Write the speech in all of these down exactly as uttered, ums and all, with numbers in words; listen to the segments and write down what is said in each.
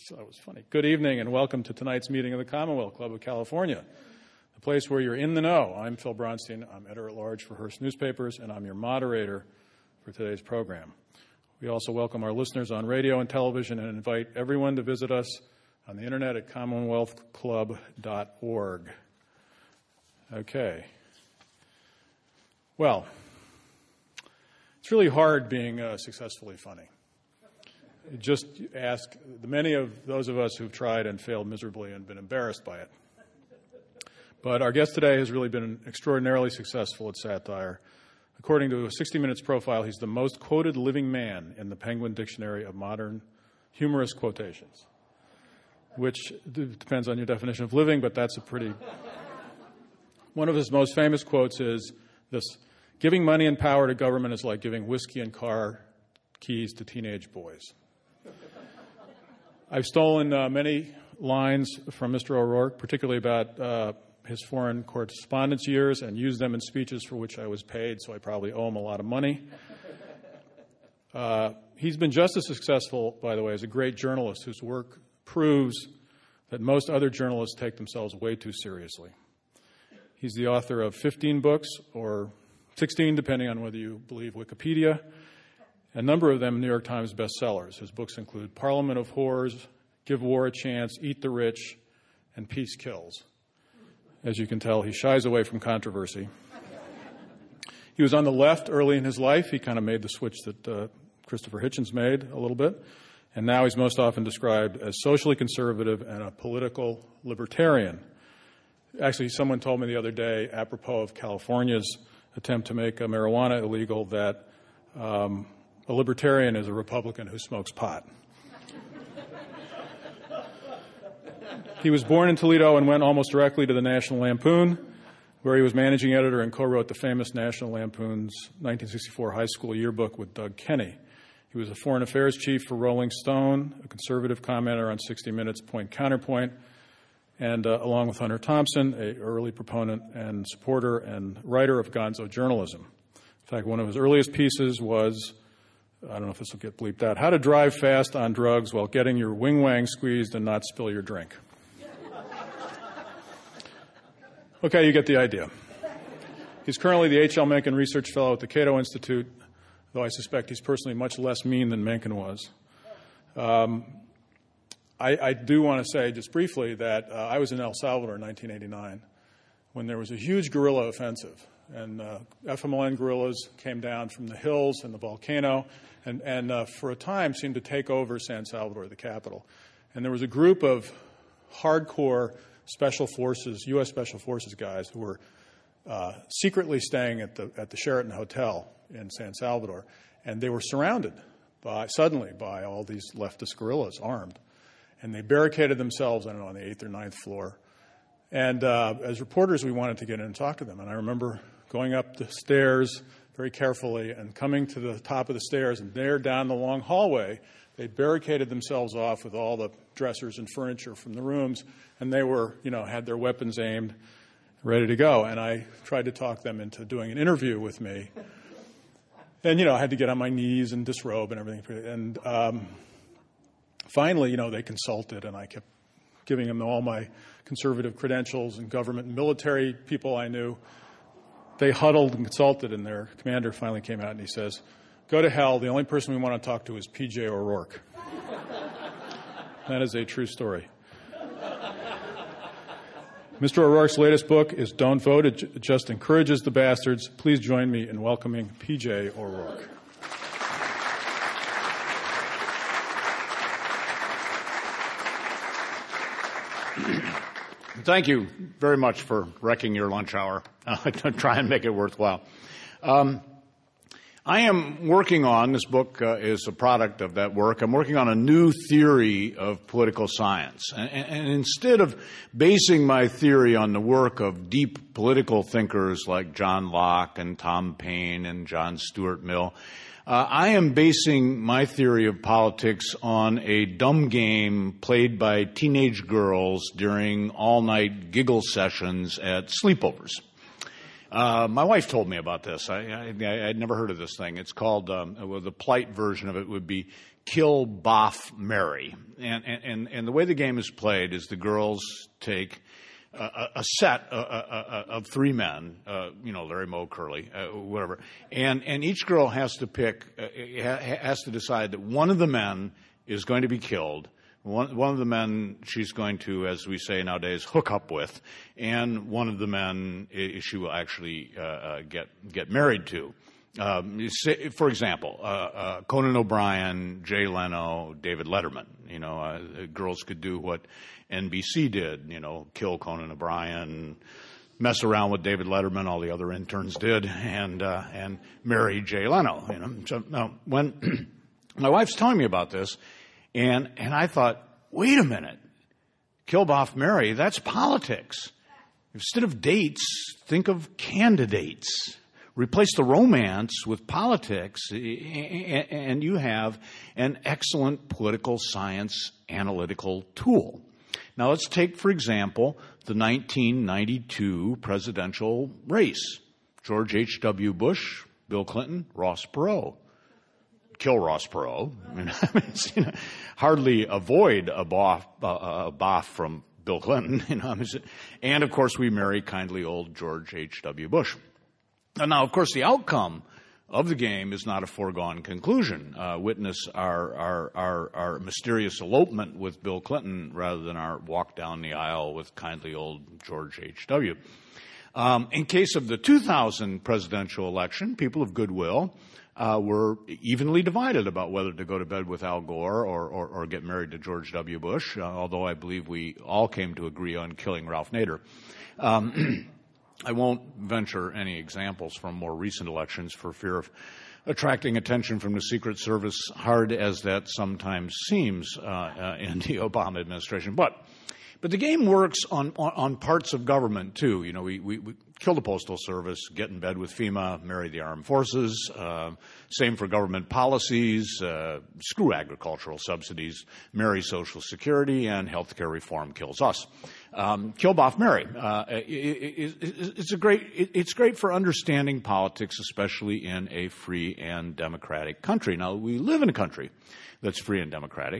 So that was funny. Good evening and welcome to tonight's meeting of the Commonwealth Club of California, the place where you're in the know. I'm Phil Bronstein. I'm editor-at-large for Hearst Newspapers, and I'm your moderator for today's program. We also welcome our listeners on radio and television and invite everyone to visit us on the internet at commonwealth club dot org. Okay. Well, it's really hard being uh, successfully funny. Just ask the many of those of us who've tried and failed miserably and been embarrassed by it. But our guest today has really been extraordinarily successful at satire. According to a sixty minutes profile, he's the most quoted living man in the Penguin Dictionary of Modern Humorous Quotations, which depends on your definition of living, but that's a pretty... One of his most famous quotes is this: giving money and power to government is like giving whiskey and car keys to teenage boys. I've stolen uh, many lines from Mister O'Rourke, particularly about uh, his foreign correspondence years, and used them in speeches for which I was paid, so I probably owe him a lot of money. Uh, he's been just as successful, by the way, as a great journalist whose work proves that most other journalists take themselves way too seriously. He's the author of fifteen books, or sixteen, depending on whether you believe Wikipedia. A number of them New York Times bestsellers. His books include Parliament of Whores, Give War a Chance, Eat the Rich, and Peace Kills. As you can tell, he shies away from controversy. He was on the left early in his life. He kind of made the switch that uh, Christopher Hitchens made a little bit. And now he's most often described as socially conservative and a political libertarian. Actually, someone told me the other day, apropos of California's attempt to make uh, marijuana illegal, that um, a libertarian is a Republican who smokes pot. He was born in Toledo and went almost directly to the National Lampoon, where he was managing editor and co-wrote the famous National Lampoon's nineteen sixty-four high school yearbook with Doug Kenney. He was a foreign affairs chief for Rolling Stone, a conservative commenter on sixty minutes, Point Counterpoint, and uh, along with Hunter Thompson, an early proponent and supporter and writer of gonzo journalism. In fact, one of his earliest pieces was, I don't know if this will get bleeped out, How to Drive Fast on Drugs While Getting Your Wing-Wang Squeezed and Not Spill Your Drink. Okay, you get the idea. He's currently the H L Mencken Research Fellow at the Cato Institute, though I suspect he's personally much less mean than Mencken was. Um, I, I do want to say just briefly that uh, I was in El Salvador in nineteen eighty-nine when there was a huge guerrilla offensive. And uh, F M L N guerrillas came down from the hills and the volcano and, and uh, for a time seemed to take over San Salvador, the capital. And there was a group of hardcore Special Forces, U S Special Forces guys who were uh, secretly staying at the at the Sheraton Hotel in San Salvador, and they were surrounded by suddenly by all these leftist guerrillas armed, and they barricaded themselves, I don't know, on the eighth or ninth floor. And uh, as reporters, we wanted to get in and talk to them, and I remember going up the stairs very carefully and coming to the top of the stairs, and there down the long hallway, they barricaded themselves off with all the dressers and furniture from the rooms, and they were, you know, had their weapons aimed, ready to go. And I tried to talk them into doing an interview with me. And, you know, I had to get on my knees and disrobe and everything. And um, finally, you know, they consulted, and I kept giving them all my conservative credentials and government and military people I knew. They huddled and consulted, and their commander finally came out and he says, "Go to hell. The only person we want to talk to is P J O'Rourke." That is a true story. Mister O'Rourke's latest book is Don't Vote. It just encourages the bastards. Please join me in welcoming P J O'Rourke. Thank you very much for wrecking your lunch hour. I'll try and make it worthwhile. Um, I am working on, this book uh, is a product of that work, I'm working on a new theory of political science. And, and instead of basing my theory on the work of deep political thinkers like John Locke and Tom Paine and John Stuart Mill, uh, I am basing my theory of politics on a dumb game played by teenage girls during all-night giggle sessions at sleepovers. Uh, my wife told me about this. I, I, I'd never heard of this thing. It's called, um, well, the polite version of it would be Kill, Boff, Marry. And, and, and the way the game is played is the girls take a, a set uh, uh, of three men, uh, you know, Larry, Moe, Curly, uh, whatever. And, and each girl has to pick, uh, has to decide that one of the men is going to be killed. One, one of the men she's going to, as we say nowadays, hook up with, and one of the men she will actually uh, uh, get get married to. Um, say, for example, uh, uh, Conan O'Brien, Jay Leno, David Letterman. You know, uh, girls could do what N B C did. You know, kill Conan O'Brien, mess around with David Letterman, all the other interns did, and uh, and marry Jay Leno. You know, so now when my wife's telling me about this. And, and I thought, wait a minute, Kill, Boff, Marry, that's politics. Instead of dates, think of candidates. Replace the romance with politics, and you have an excellent political science analytical tool. Now let's take, for example, the nineteen ninety-two presidential race. George H W. Bush, Bill Clinton, Ross Perot. Kill Ross Perot. I mean, you know, hardly avoid a boff, uh, a boff from Bill Clinton. You know, and of course, we marry kindly old George H W. Bush. And now, of course, the outcome of the game is not a foregone conclusion. Uh, witness our, our our our mysterious elopement with Bill Clinton rather than our walk down the aisle with kindly old George H W. Um, in case of the two thousand presidential election, people of goodwill Uh, were evenly divided about whether to go to bed with Al Gore or, or, or get married to George W. Bush, uh, although I believe we all came to agree on killing Ralph Nader. Um, I won't venture any examples from more recent elections for fear of attracting attention from the Secret Service, hard as that sometimes seems uh, uh, in the Obama administration. But But the game works on, on, on parts of government, too. You know, we, we, we kill the Postal Service, get in bed with FEMA, marry the armed forces. Uh, same for government policies, uh, screw agricultural subsidies, marry Social Security, and health care reform kills us. Um, kill, Boff, Marry. Uh, it, it, it's, a great, it, it's great for understanding politics, especially in a free and democratic country. Now, we live in a country that's free and democratic.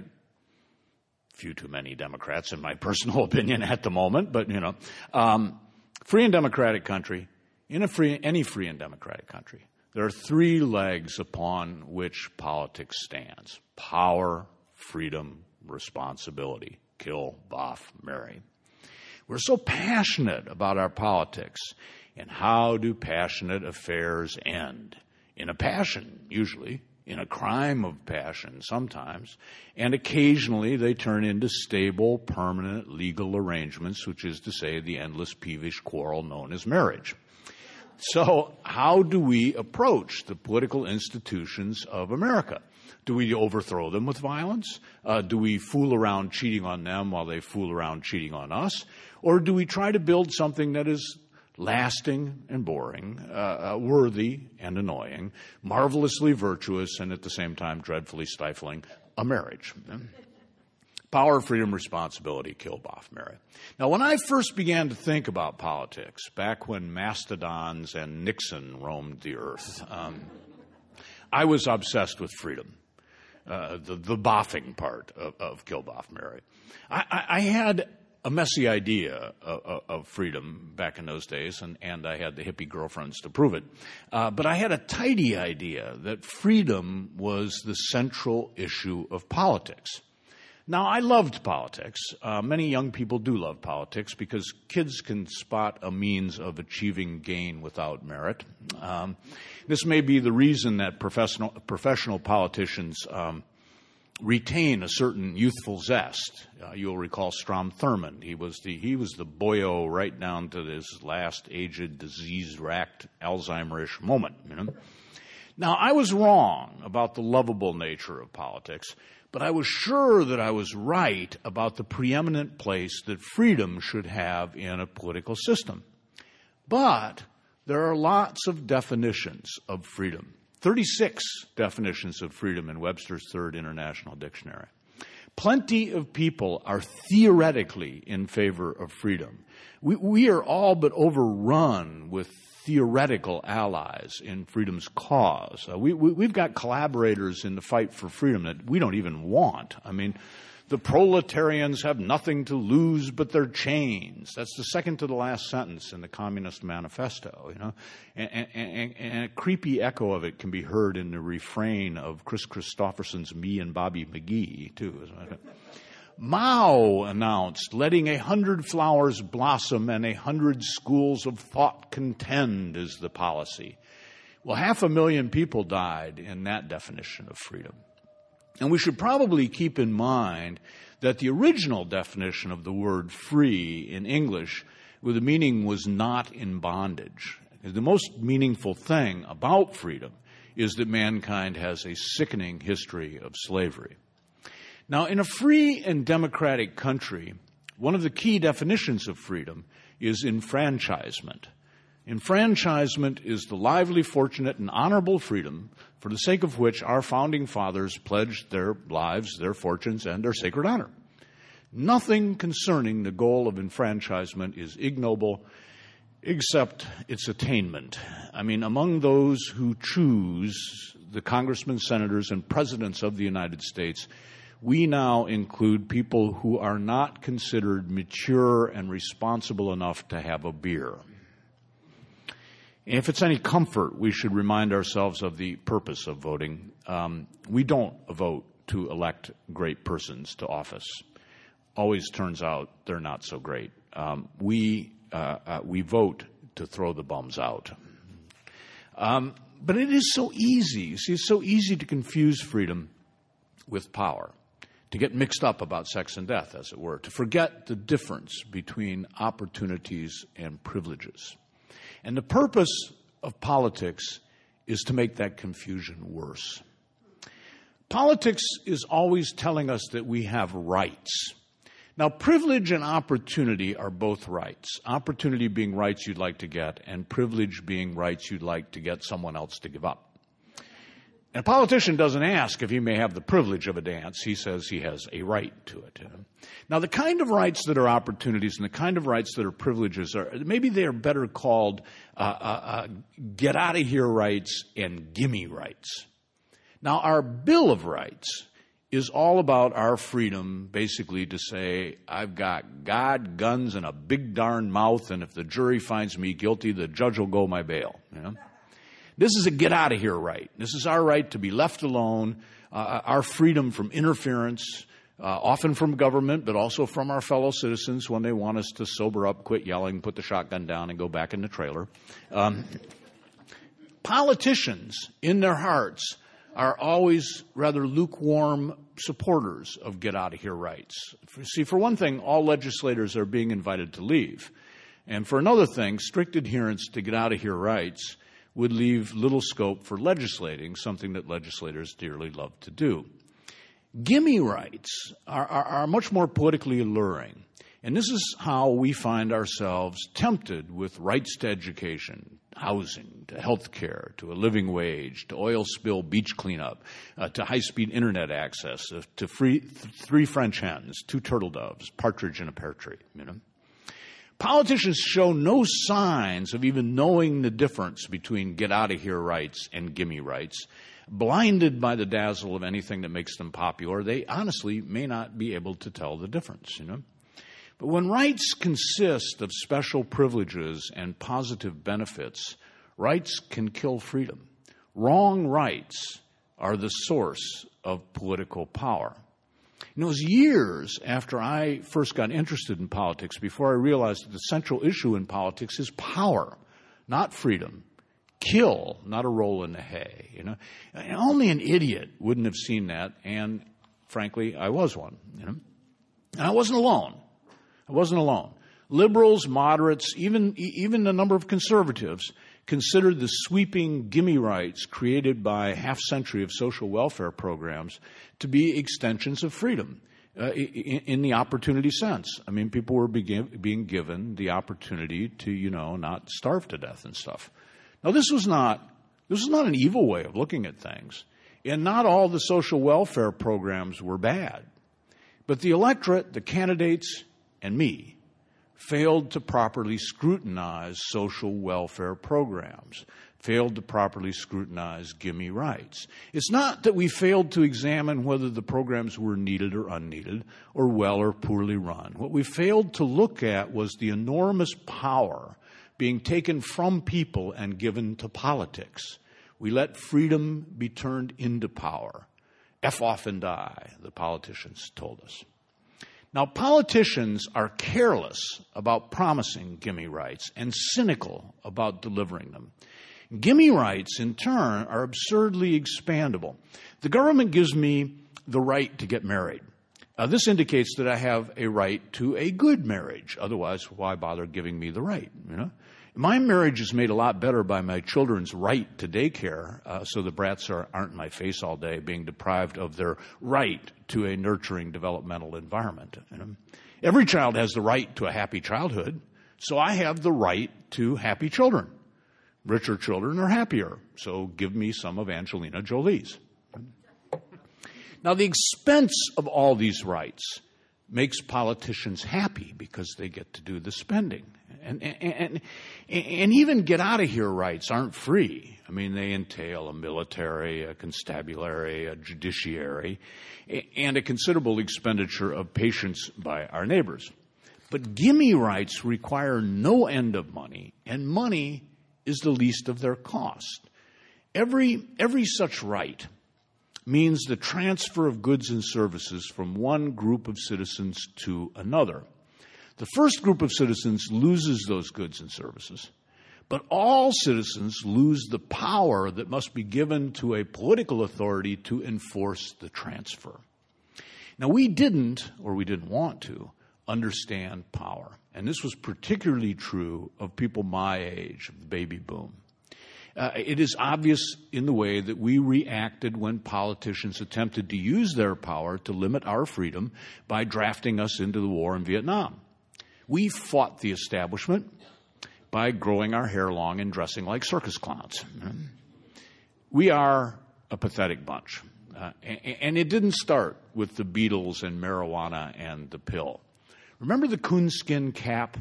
Few too many Democrats, in my personal opinion, at the moment, but, you know, um, free and democratic country, in a free, any free and democratic country, there are three legs upon which politics stands: power, freedom, responsibility. Kill, Boff, Marry. We're so passionate about our politics, and how do passionate affairs end? In a passion, usually. In a crime of passion sometimes, and occasionally they turn into stable, permanent legal arrangements, which is to say the endless peevish quarrel known as marriage. So how do we approach the political institutions of America? Do we overthrow them with violence? Uh, do we fool around cheating on them while they fool around cheating on us? Or do we try to build something that is lasting and boring, uh, worthy and annoying, marvelously virtuous, and at the same time dreadfully stifling, a marriage? Power, freedom, responsibility, kill, Boff, Marry. Now, when I first began to think about politics, back when mastodons and Nixon roamed the earth, um, I was obsessed with freedom, uh, the, the boffing part of, of kill, Boff, Marry. I, I, I had a messy idea of, of freedom back in those days, and, and I had the hippie girlfriends to prove it. Uh, but I had a tidy idea that freedom was the central issue of politics. Now, I loved politics. Uh, many young people do love politics because kids can spot a means of achieving gain without merit. Um, this may be the reason that professional, professional politicians um, retain a certain youthful zest. Uh, you'll recall Strom Thurmond. He was the he was the boyo right down to his last aged, disease-racked, Alzheimer-ish moment. You know? Now, I was wrong about the lovable nature of politics, but I was sure that I was right about the preeminent place that freedom should have in a political system. But there are lots of definitions of freedom. thirty-six definitions of freedom in Webster's Third International Dictionary. Plenty of people are theoretically in favor of freedom. We, we are all but overrun with theoretical allies in freedom's cause. Uh, we, we, we've got collaborators in the fight for freedom that we don't even want. I mean, the proletarians have nothing to lose but their chains. That's the second to the last sentence in the Communist Manifesto, you know. And, and, and, and a creepy echo of it can be heard in the refrain of Chris Christopherson's Me and Bobby McGee, too, isn't it? Mao announced, letting a hundred flowers blossom and a hundred schools of thought contend is the policy. Well, half a million people died in that definition of freedom. And we should probably keep in mind that the original definition of the word free in English, where the meaning was not in bondage. The most meaningful thing about freedom is that mankind has a sickening history of slavery. Now, in a free and democratic country, one of the key definitions of freedom is enfranchisement. Enfranchisement is the lively, fortunate, and honorable freedom for the sake of which our founding fathers pledged their lives, their fortunes, and their sacred honor. Nothing concerning the goal of enfranchisement is ignoble except its attainment. I mean, among those who choose the congressmen, senators, and presidents of the United States, we now include people who are not considered mature and responsible enough to have a beer. And if it's any comfort, we should remind ourselves of the purpose of voting. Um, we don't vote to elect great persons to office. Always turns out they're not so great. Um, we uh, uh, we vote to throw the bums out. Um, but it is so easy. You see, it's so easy to confuse freedom with power, to get mixed up about sex and death, as it were, to forget the difference between opportunities and privileges. And the purpose of politics is to make that confusion worse. Politics is always telling us that we have rights. Now, privilege and opportunity are both rights. Opportunity being rights you'd like to get, and privilege being rights you'd like to get someone else to give up. And a politician doesn't ask if he may have the privilege of a dance. He says he has a right to it. You know? Now, the kind of rights that are opportunities and the kind of rights that are privileges are, maybe they are better called uh, uh, uh, get-out-of-here rights and gimme rights. Now, our Bill of Rights is all about our freedom, basically, to say, I've got God, guns, and a big darn mouth, and if the jury finds me guilty, the judge will go my bail. You know? This is a get-out-of-here right. This is our right to be left alone, uh, our freedom from interference, uh, often from government, but also from our fellow citizens when they want us to sober up, quit yelling, put the shotgun down, and go back in the trailer. Um, politicians, in their hearts, are always rather lukewarm supporters of get-out-of-here rights. See, for one thing, all legislators are being invited to leave. And for another thing, strict adherence to get-out-of-here rights would leave little scope for legislating, something that legislators dearly love to do. Gimme rights are, are, are much more politically alluring. And this is how we find ourselves tempted with rights to education, housing, to health care, to a living wage, to oil spill beach cleanup, uh, to high-speed internet access, uh, to free, th- three French hens, two turtle doves, partridge in a pear tree, you know. Politicians show no signs of even knowing the difference between get-out-of-here rights and gimme rights. Blinded by the dazzle of anything that makes them popular, they honestly may not be able to tell the difference, you know. But when rights consist of special privileges and positive benefits, rights can kill freedom. Wrong rights are the source of political power. And it was years after I first got interested in politics before I realized that the central issue in politics is power, not freedom. Kill, not a roll in the hay. You know, and only an idiot wouldn't have seen that, and frankly, I was one. You know, and I wasn't alone. I wasn't alone. Liberals, moderates, even even a number of conservatives considered the sweeping gimme rights created by a half century of social welfare programs to be extensions of freedom uh, in, in the opportunity sense. I mean, people were begin, being given the opportunity to, you know, not starve to death and stuff. Now, this was not this was not an evil way of looking at things, and not all the social welfare programs were bad. But the electorate, the candidates, and me failed to properly scrutinize social welfare programs, failed to properly scrutinize gimme rights. It's not that we failed to examine whether the programs were needed or unneeded, or well or poorly run. What we failed to look at was the enormous power being taken from people and given to politics. We let freedom be turned into power. F off and die, the politicians told us. Now, politicians are careless about promising gimme rights and cynical about delivering them. Gimme rights, in turn, are absurdly expandable. The government gives me the right to get married. Uh, this indicates that I have a right to a good marriage. Otherwise, why bother giving me the right, you know? My marriage is made a lot better by my children's right to daycare, uh, so the brats are, aren't in my face all day being deprived of their right to a nurturing developmental environment. You know? Every child has the right to a happy childhood, so I have the right to happy children. Richer children are happier, so give me some of Angelina Jolie's. Now, the expense of all these rights makes politicians happy because they get to do the spending. And, and, and, and even get-out-of-here rights aren't free. I mean, they entail a military, a constabulary, a judiciary, and a considerable expenditure of patience by our neighbors. But gimme rights require no end of money, and money is the least of their cost. Every, every such right means the transfer of goods and services from one group of citizens to another. The first group of citizens loses those goods and services, but all citizens lose the power that must be given to a political authority to enforce the transfer. Now, we didn't, or we didn't want to, understand power. And this was particularly true of people my age, of the baby boom. Uh, it is obvious in the way that we reacted when politicians attempted to use their power to limit our freedom by drafting us into the war in Vietnam. We fought the establishment by growing our hair long and dressing like circus clowns. We are a pathetic bunch. Uh, and, and it didn't start with the Beatles and marijuana and the pill. Remember the coonskin cap?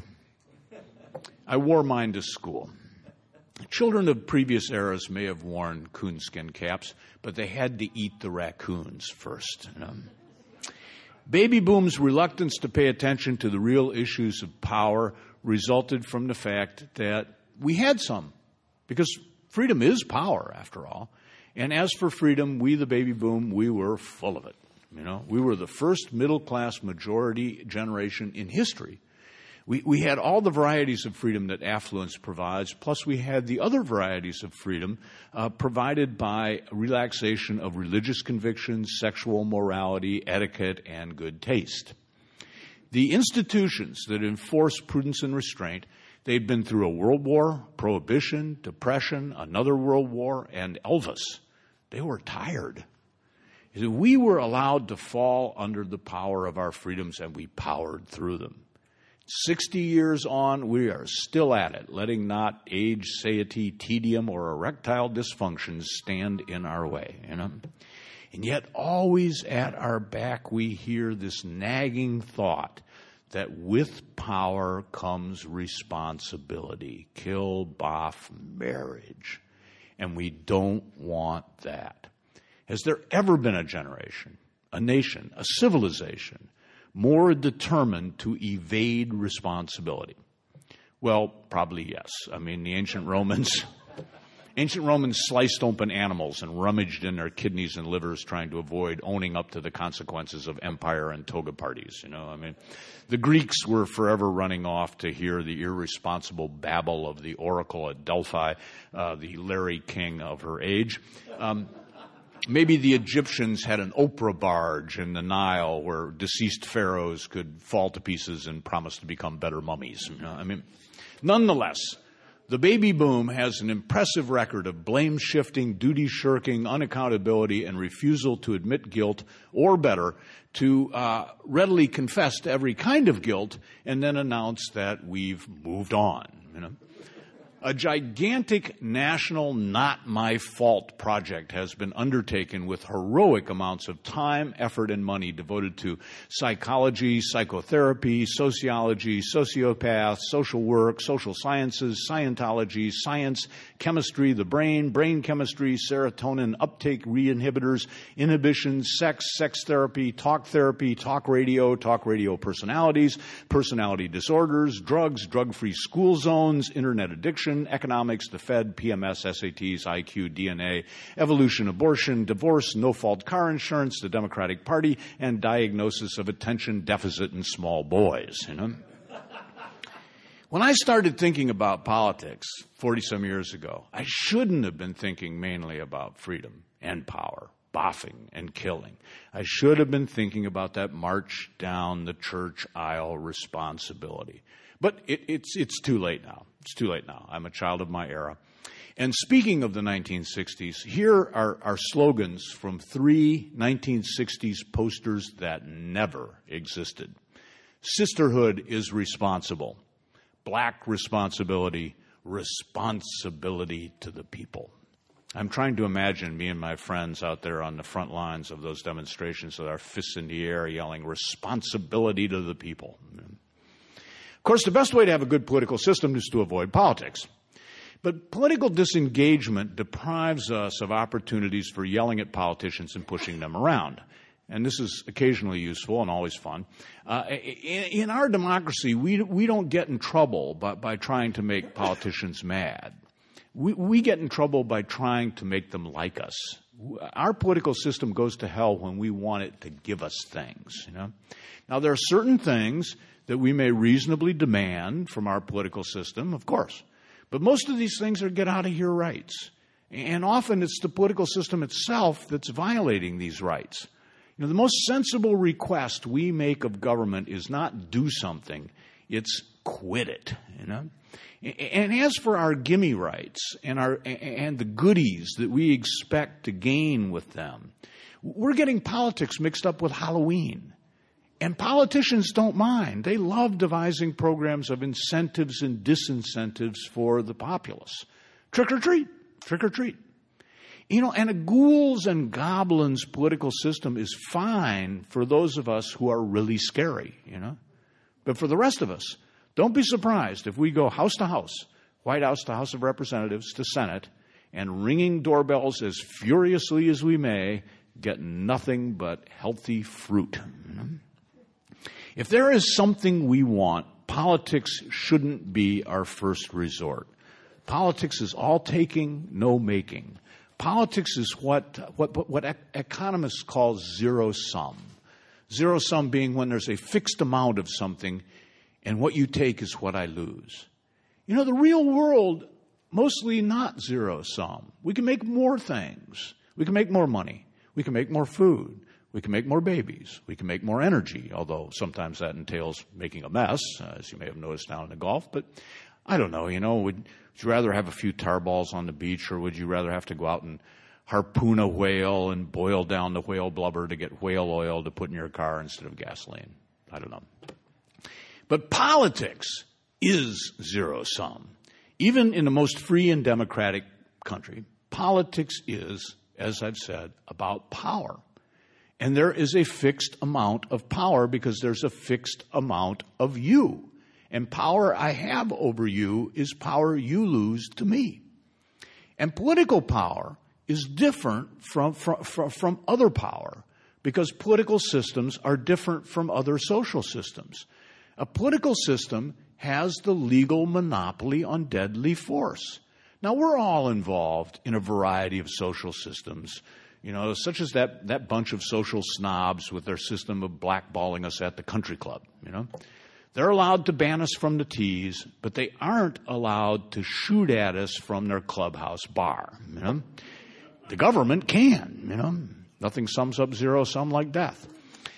I wore mine to school. Children of previous eras may have worn coonskin caps, but they had to eat the raccoons first. You know? Baby boom's reluctance to pay attention to the real issues of power resulted from the fact that we had some, because freedom is power, after all. And as for freedom, we, the baby boom, we were full of it. You know, we were the first middle-class majority generation in history. We, we had all the varieties of freedom that affluence provides, plus we had the other varieties of freedom uh, provided by relaxation of religious convictions, sexual morality, etiquette, and good taste. The institutions that enforce prudence and restraint, they'd been through a world war, prohibition, depression, another world war, and Elvis. They were tired. We were allowed to fall under the power of our freedoms, and we powered through them. Sixty years on, we are still at it, letting not age, satiety, tedium, or erectile dysfunctions stand in our way. You know? And yet, always at our back, we hear this nagging thought that with power comes responsibility. Kill, boff, marriage. And we don't want that. Has there ever been a generation, a nation, a civilization more determined to evade responsibility? Well, probably yes. I mean, the ancient Romans, ancient Romans sliced open animals and rummaged in their kidneys and livers trying to avoid owning up to the consequences of empire and toga parties. You know, I mean, the Greeks were forever running off to hear the irresponsible babble of the oracle at Delphi, uh, the Larry King of her age. Um, Maybe the Egyptians had an Oprah barge in the Nile where deceased pharaohs could fall to pieces and promise to become better mummies. You know, I mean, nonetheless, the baby boom has an impressive record of blame shifting, duty shirking, unaccountability, and refusal to admit guilt, or better, to uh, readily confess to every kind of guilt and then announce that we've moved on. You know. A gigantic national not my fault project has been undertaken with heroic amounts of time, effort, and money devoted to psychology, psychotherapy, sociology, sociopaths, social work, social sciences, Scientology, science, chemistry, the brain, brain chemistry, serotonin uptake re-inhibitors, inhibitions, sex, sex therapy, talk therapy, talk radio, talk radio personalities, personality disorders, drugs, drug-free school zones, internet addiction, economics, the Fed, P M S, S A Ts, I Q, D N A, evolution, abortion, divorce, no-fault car insurance, the Democratic Party, and diagnosis of attention deficit in small boys, you know. When I started thinking about politics forty-some years ago, I shouldn't have been thinking mainly about freedom and power, boffing and killing. I should have been thinking about that march down the church aisle responsibility. But it, it's, it's too late now. It's too late now. I'm a child of my era. And speaking of the nineteen sixties, here are our slogans from three nineteen sixties posters that never existed. Sisterhood is responsible. Black responsibility, responsibility to the people. I'm trying to imagine me and my friends out there on the front lines of those demonstrations with our fists in the air yelling, responsibility to the people. Of course, the best way to have a good political system is to avoid politics. But political disengagement deprives us of opportunities for yelling at politicians and pushing them around. And this is occasionally useful and always fun. Uh, in, in our democracy, we, we don't get in trouble by, by trying to make politicians mad. We, we get in trouble by trying to make them like us. Our political system goes to hell when we want it to give us things, you know. Now, there are certain things that we may reasonably demand from our political system, of course. But most of these things are get-out-of-here rights. And often it's the political system itself that's violating these rights. You know, the most sensible request we make of government is not do something, it's quit it, you know. And as for our gimme rights and our and the goodies that we expect to gain with them, we're getting politics mixed up with Halloween. And politicians don't mind. They love devising programs of incentives and disincentives for the populace. Trick or treat, trick or treat. You know, and a ghouls and goblins political system is fine for those of us who are really scary, you know. But for the rest of us, don't be surprised if we go house to house, White House to House of Representatives to Senate, and ringing doorbells as furiously as we may, get nothing but healthy fruit. You know? If there is something we want, politics shouldn't be our first resort. Politics is all taking, no making. Politics is what, what, what economists call zero sum. Zero sum being when there's a fixed amount of something and what you take is what I lose. You know, the real world, mostly not zero sum. We can make more things. We can make more money. We can make more food. We can make more babies. We can make more energy, although sometimes that entails making a mess, as you may have noticed down in the Gulf. But I don't know, you know, would, would you rather have a few tar balls on the beach, or would you rather have to go out and harpoon a whale and boil down the whale blubber to get whale oil to put in your car instead of gasoline? I don't know. But politics is zero sum. Even in the most free and democratic country, politics is, as I've said, about power. And there is a fixed amount of power because there's a fixed amount of you. And power I have over you is power you lose to me. And political power is different from, from, from, from other power because political systems are different from other social systems. A political system has the legal monopoly on deadly force. Now, we're all involved in a variety of social systems, you know, such as that, that bunch of social snobs with their system of blackballing us at the country club, you know. They're allowed to ban us from the tees, but they aren't allowed to shoot at us from their clubhouse bar, you know. The government can, you know. Nothing sums up zero sum like death.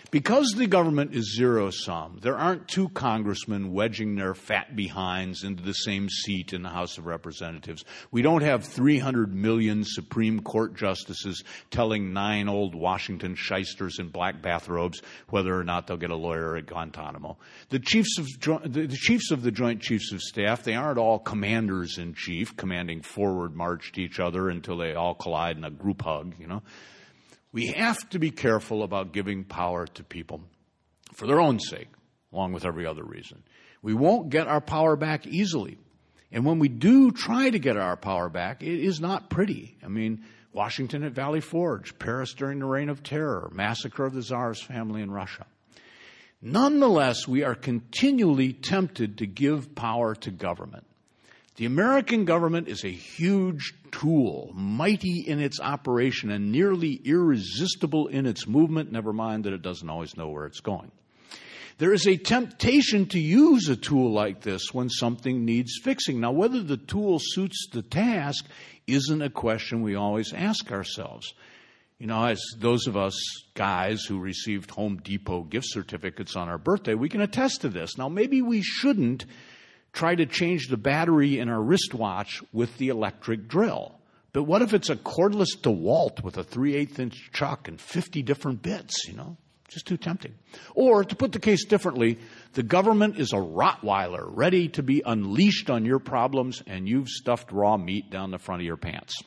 Because the government is zero-sum, there aren't two congressmen wedging their fat behinds into the same seat in the House of Representatives. We don't have three hundred million Supreme Court justices telling nine old Washington shysters in black bathrobes whether or not they'll get a lawyer at Guantanamo. The chiefs of, the chiefs of the Joint Chiefs of Staff, they aren't all commanders-in-chief commanding forward march to each other until they all collide in a group hug, you know. We have to be careful about giving power to people for their own sake, along with every other reason. We won't get our power back easily. And when we do try to get our power back, it is not pretty. I mean, Washington at Valley Forge, Paris during the Reign of Terror, massacre of the Tsar's family in Russia. Nonetheless, we are continually tempted to give power to government. The American government is a huge tool, mighty in its operation and nearly irresistible in its movement, never mind that it doesn't always know where it's going. There is a temptation to use a tool like this when something needs fixing. Now, whether the tool suits the task isn't a question we always ask ourselves. You know, as those of us guys who received Home Depot gift certificates on our birthday, we can attest to this. Now, maybe we shouldn't try to change the battery in our wristwatch with the electric drill. But what if it's a cordless DeWalt with a three eighths inch chuck and fifty different bits, you know? Just too tempting. Or, to put the case differently, the government is a Rottweiler ready to be unleashed on your problems, and you've stuffed raw meat down the front of your pants.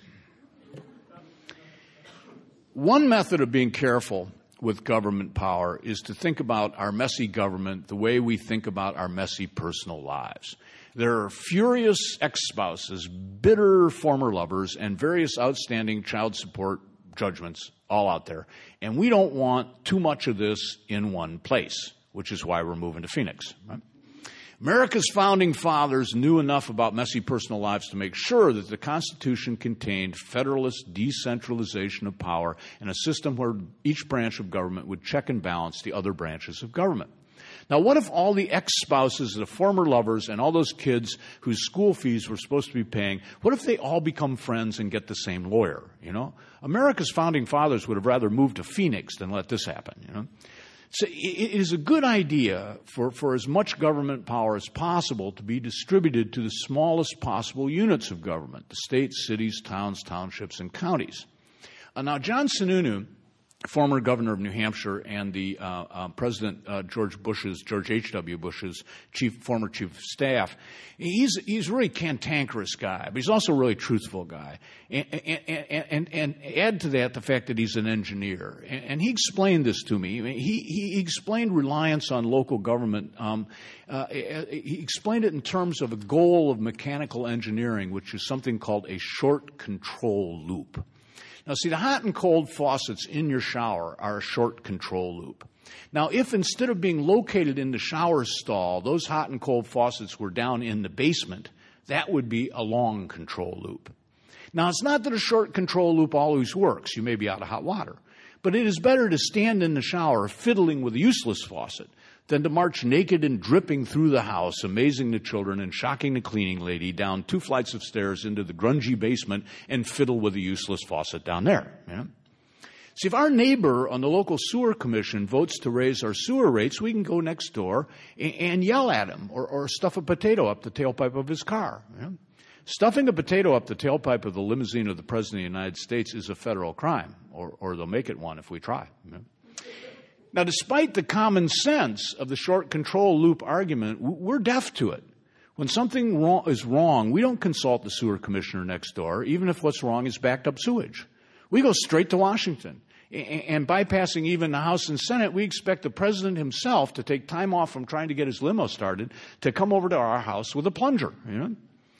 One method of being careful with government power is to think about our messy government the way we think about our messy personal lives. There are furious ex-spouses, bitter former lovers, and various outstanding child support judgments all out there. And we don't want too much of this in one place, which is why we're moving to Phoenix. Right? America's founding fathers knew enough about messy personal lives to make sure that the Constitution contained federalist decentralization of power and a system where each branch of government would check and balance the other branches of government. Now, what if all the ex-spouses, the former lovers, and all those kids whose school fees we're supposed to be paying, what if they all become friends and get the same lawyer, you know? America's founding fathers would have rather moved to Phoenix than let this happen, you know? So it is a good idea for, for as much government power as possible to be distributed to the smallest possible units of government, the states, cities, towns, townships, and counties. Uh, now, John Sununu, former governor of New Hampshire and the uh, uh, President uh, George Bush's, George H W. Bush's chief, former chief of staff, he's he's a really cantankerous guy, but he's also a really truthful guy. And, and, and, and add to that the fact that he's an engineer. And, and he explained this to me. He, he explained reliance on local government. Um, uh, he explained it in terms of a goal of mechanical engineering, which is something called a short control loop. Now, see, the hot and cold faucets in your shower are a short control loop. Now, if instead of being located in the shower stall, those hot and cold faucets were down in the basement, that would be a long control loop. Now, it's not that a short control loop always works. You may be out of hot water. But it is better to stand in the shower fiddling with a useless faucet than to march naked and dripping through the house, amazing the children and shocking the cleaning lady down two flights of stairs into the grungy basement and fiddle with a useless faucet down there. You know? See, if our neighbor on the local sewer commission votes to raise our sewer rates, we can go next door and, and yell at him or, or stuff a potato up the tailpipe of his car. You know? Stuffing a potato up the tailpipe of the limousine of the President of the United States is a federal crime, or, or they'll make it one if we try. You know? Now, despite the common sense of the short control loop argument, we're deaf to it. When something wrong is wrong, we don't consult the sewer commissioner next door, even if what's wrong is backed up sewage. We go straight to Washington. And bypassing even the House and Senate, we expect the President himself to take time off from trying to get his limo started to come over to our house with a plunger, you know?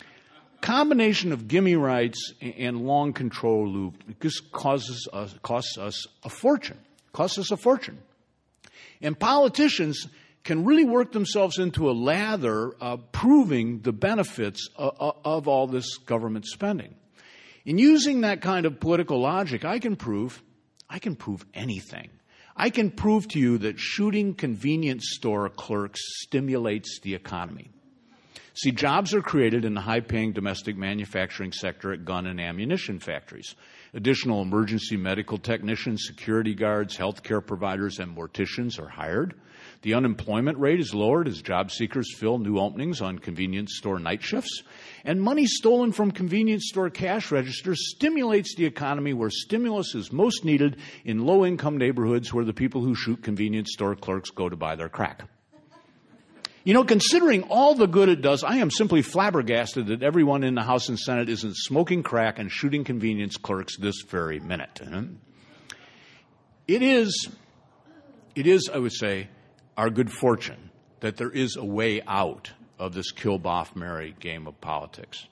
Combination of gimme rights and long control loop just causes us, costs us a fortune, costs us a fortune. And politicians can really work themselves into a lather uh, proving the benefits of, of all this government spending. In using that kind of political logic, I can prove, I can prove anything. I can prove to you that shooting convenience store clerks stimulates the economy. See, jobs are created in the high-paying domestic manufacturing sector at gun and ammunition factories. Additional emergency medical technicians, security guards, healthcare providers, and morticians are hired. The unemployment rate is lowered as job seekers fill new openings on convenience store night shifts. And money stolen from convenience store cash registers stimulates the economy where stimulus is most needed in low-income neighborhoods where the people who shoot convenience store clerks go to buy their crack. You know, considering all the good it does, I am simply flabbergasted that everyone in the House and Senate isn't smoking crack and shooting convenience clerks this very minute. It is, it is, I would say, our good fortune that there is a way out of this kill-boff-marry game of politics.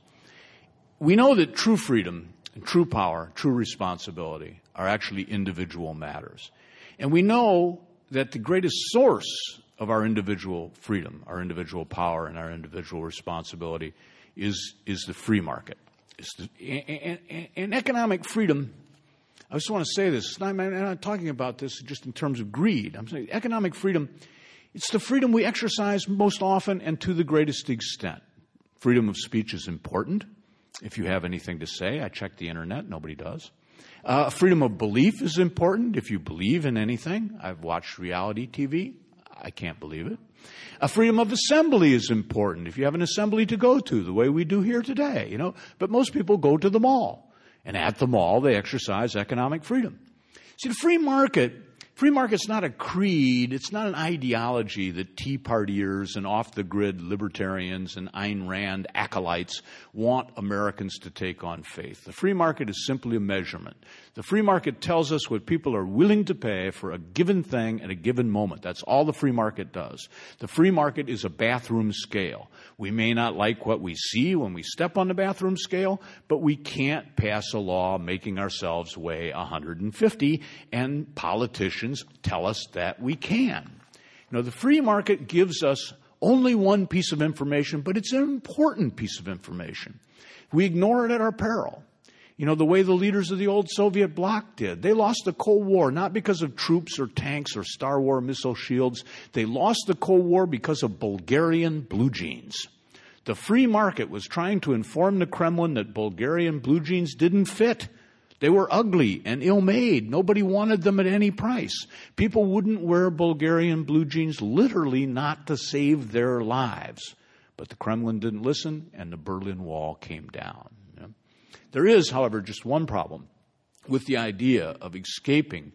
We know that true freedom, and true power, true responsibility are actually individual matters. And we know that the greatest source of our individual freedom, our individual power, and our individual responsibility is, is the free market. It's the, and, and, and economic freedom, I just want to say this, I'm not talking about this just in terms of greed. I'm saying economic freedom, it's the freedom we exercise most often and to the greatest extent. Freedom of speech is important. If you have anything to say, I check the internet, nobody does. Uh, freedom of belief is important. If you believe in anything, I've watched reality T V, I can't believe it. A freedom of assembly is important. If you have an assembly to go to, the way we do here today, you know. But most people go to the mall. And at the mall, they exercise economic freedom. See, the free market, free market's not a creed. It's not an ideology that Tea Partiers and off-the-grid libertarians and Ayn Rand acolytes want Americans to take on faith. The free market is simply a measurement. The free market tells us what people are willing to pay for a given thing at a given moment. That's all the free market does. The free market is a bathroom scale. We may not like what we see when we step on the bathroom scale, but we can't pass a law making ourselves weigh one hundred fifty, and politicians tell us that we can. You know, the free market gives us only one piece of information, but it's an important piece of information. We ignore it at our peril. You know, the way the leaders of the old Soviet bloc did. They lost the Cold War not because of troops or tanks or Star Wars missile shields. They lost the Cold War because of Bulgarian blue jeans. The free market was trying to inform the Kremlin that Bulgarian blue jeans didn't fit. They were ugly and ill-made. Nobody wanted them at any price. People wouldn't wear Bulgarian blue jeans literally not to save their lives. But the Kremlin didn't listen, and the Berlin Wall came down. You know? There is, however, just one problem with the idea of escaping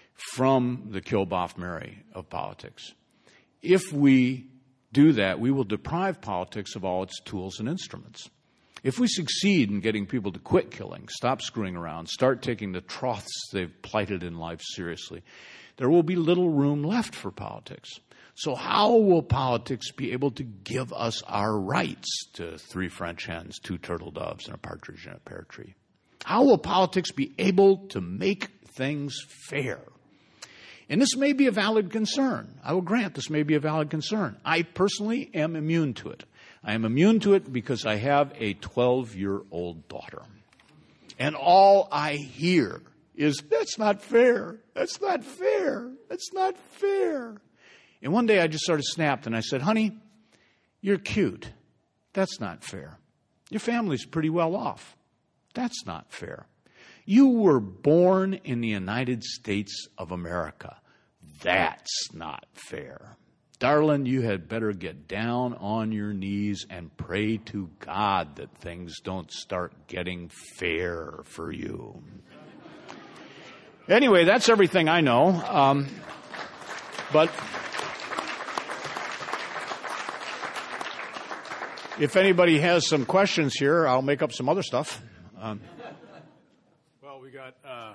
from the kill-boff-marry of politics. If we do that, we will deprive politics of all its tools and instruments. If we succeed in getting people to quit killing, stop screwing around, start taking the troughs they've plighted in life seriously, there will be little room left for politics. So how will politics be able to give us our rights to three French hens, two turtle doves, and a partridge in a pear tree? How will politics be able to make things fair? And this may be a valid concern. I will grant this may be a valid concern. I personally am immune to it. I am immune to it because I have a twelve-year-old daughter. And all I hear is, that's not fair. That's not fair. That's not fair. And one day I just sort of snapped and I said, honey, you're cute. That's not fair. Your family's pretty well off. That's not fair. You were born in the United States of America. That's not fair. Darling, you had better get down on your knees and pray to God that things don't start getting fair for you. Anyway, that's everything I know. Um, but if anybody has some questions here, I'll make up some other stuff. Um, well, we got... Uh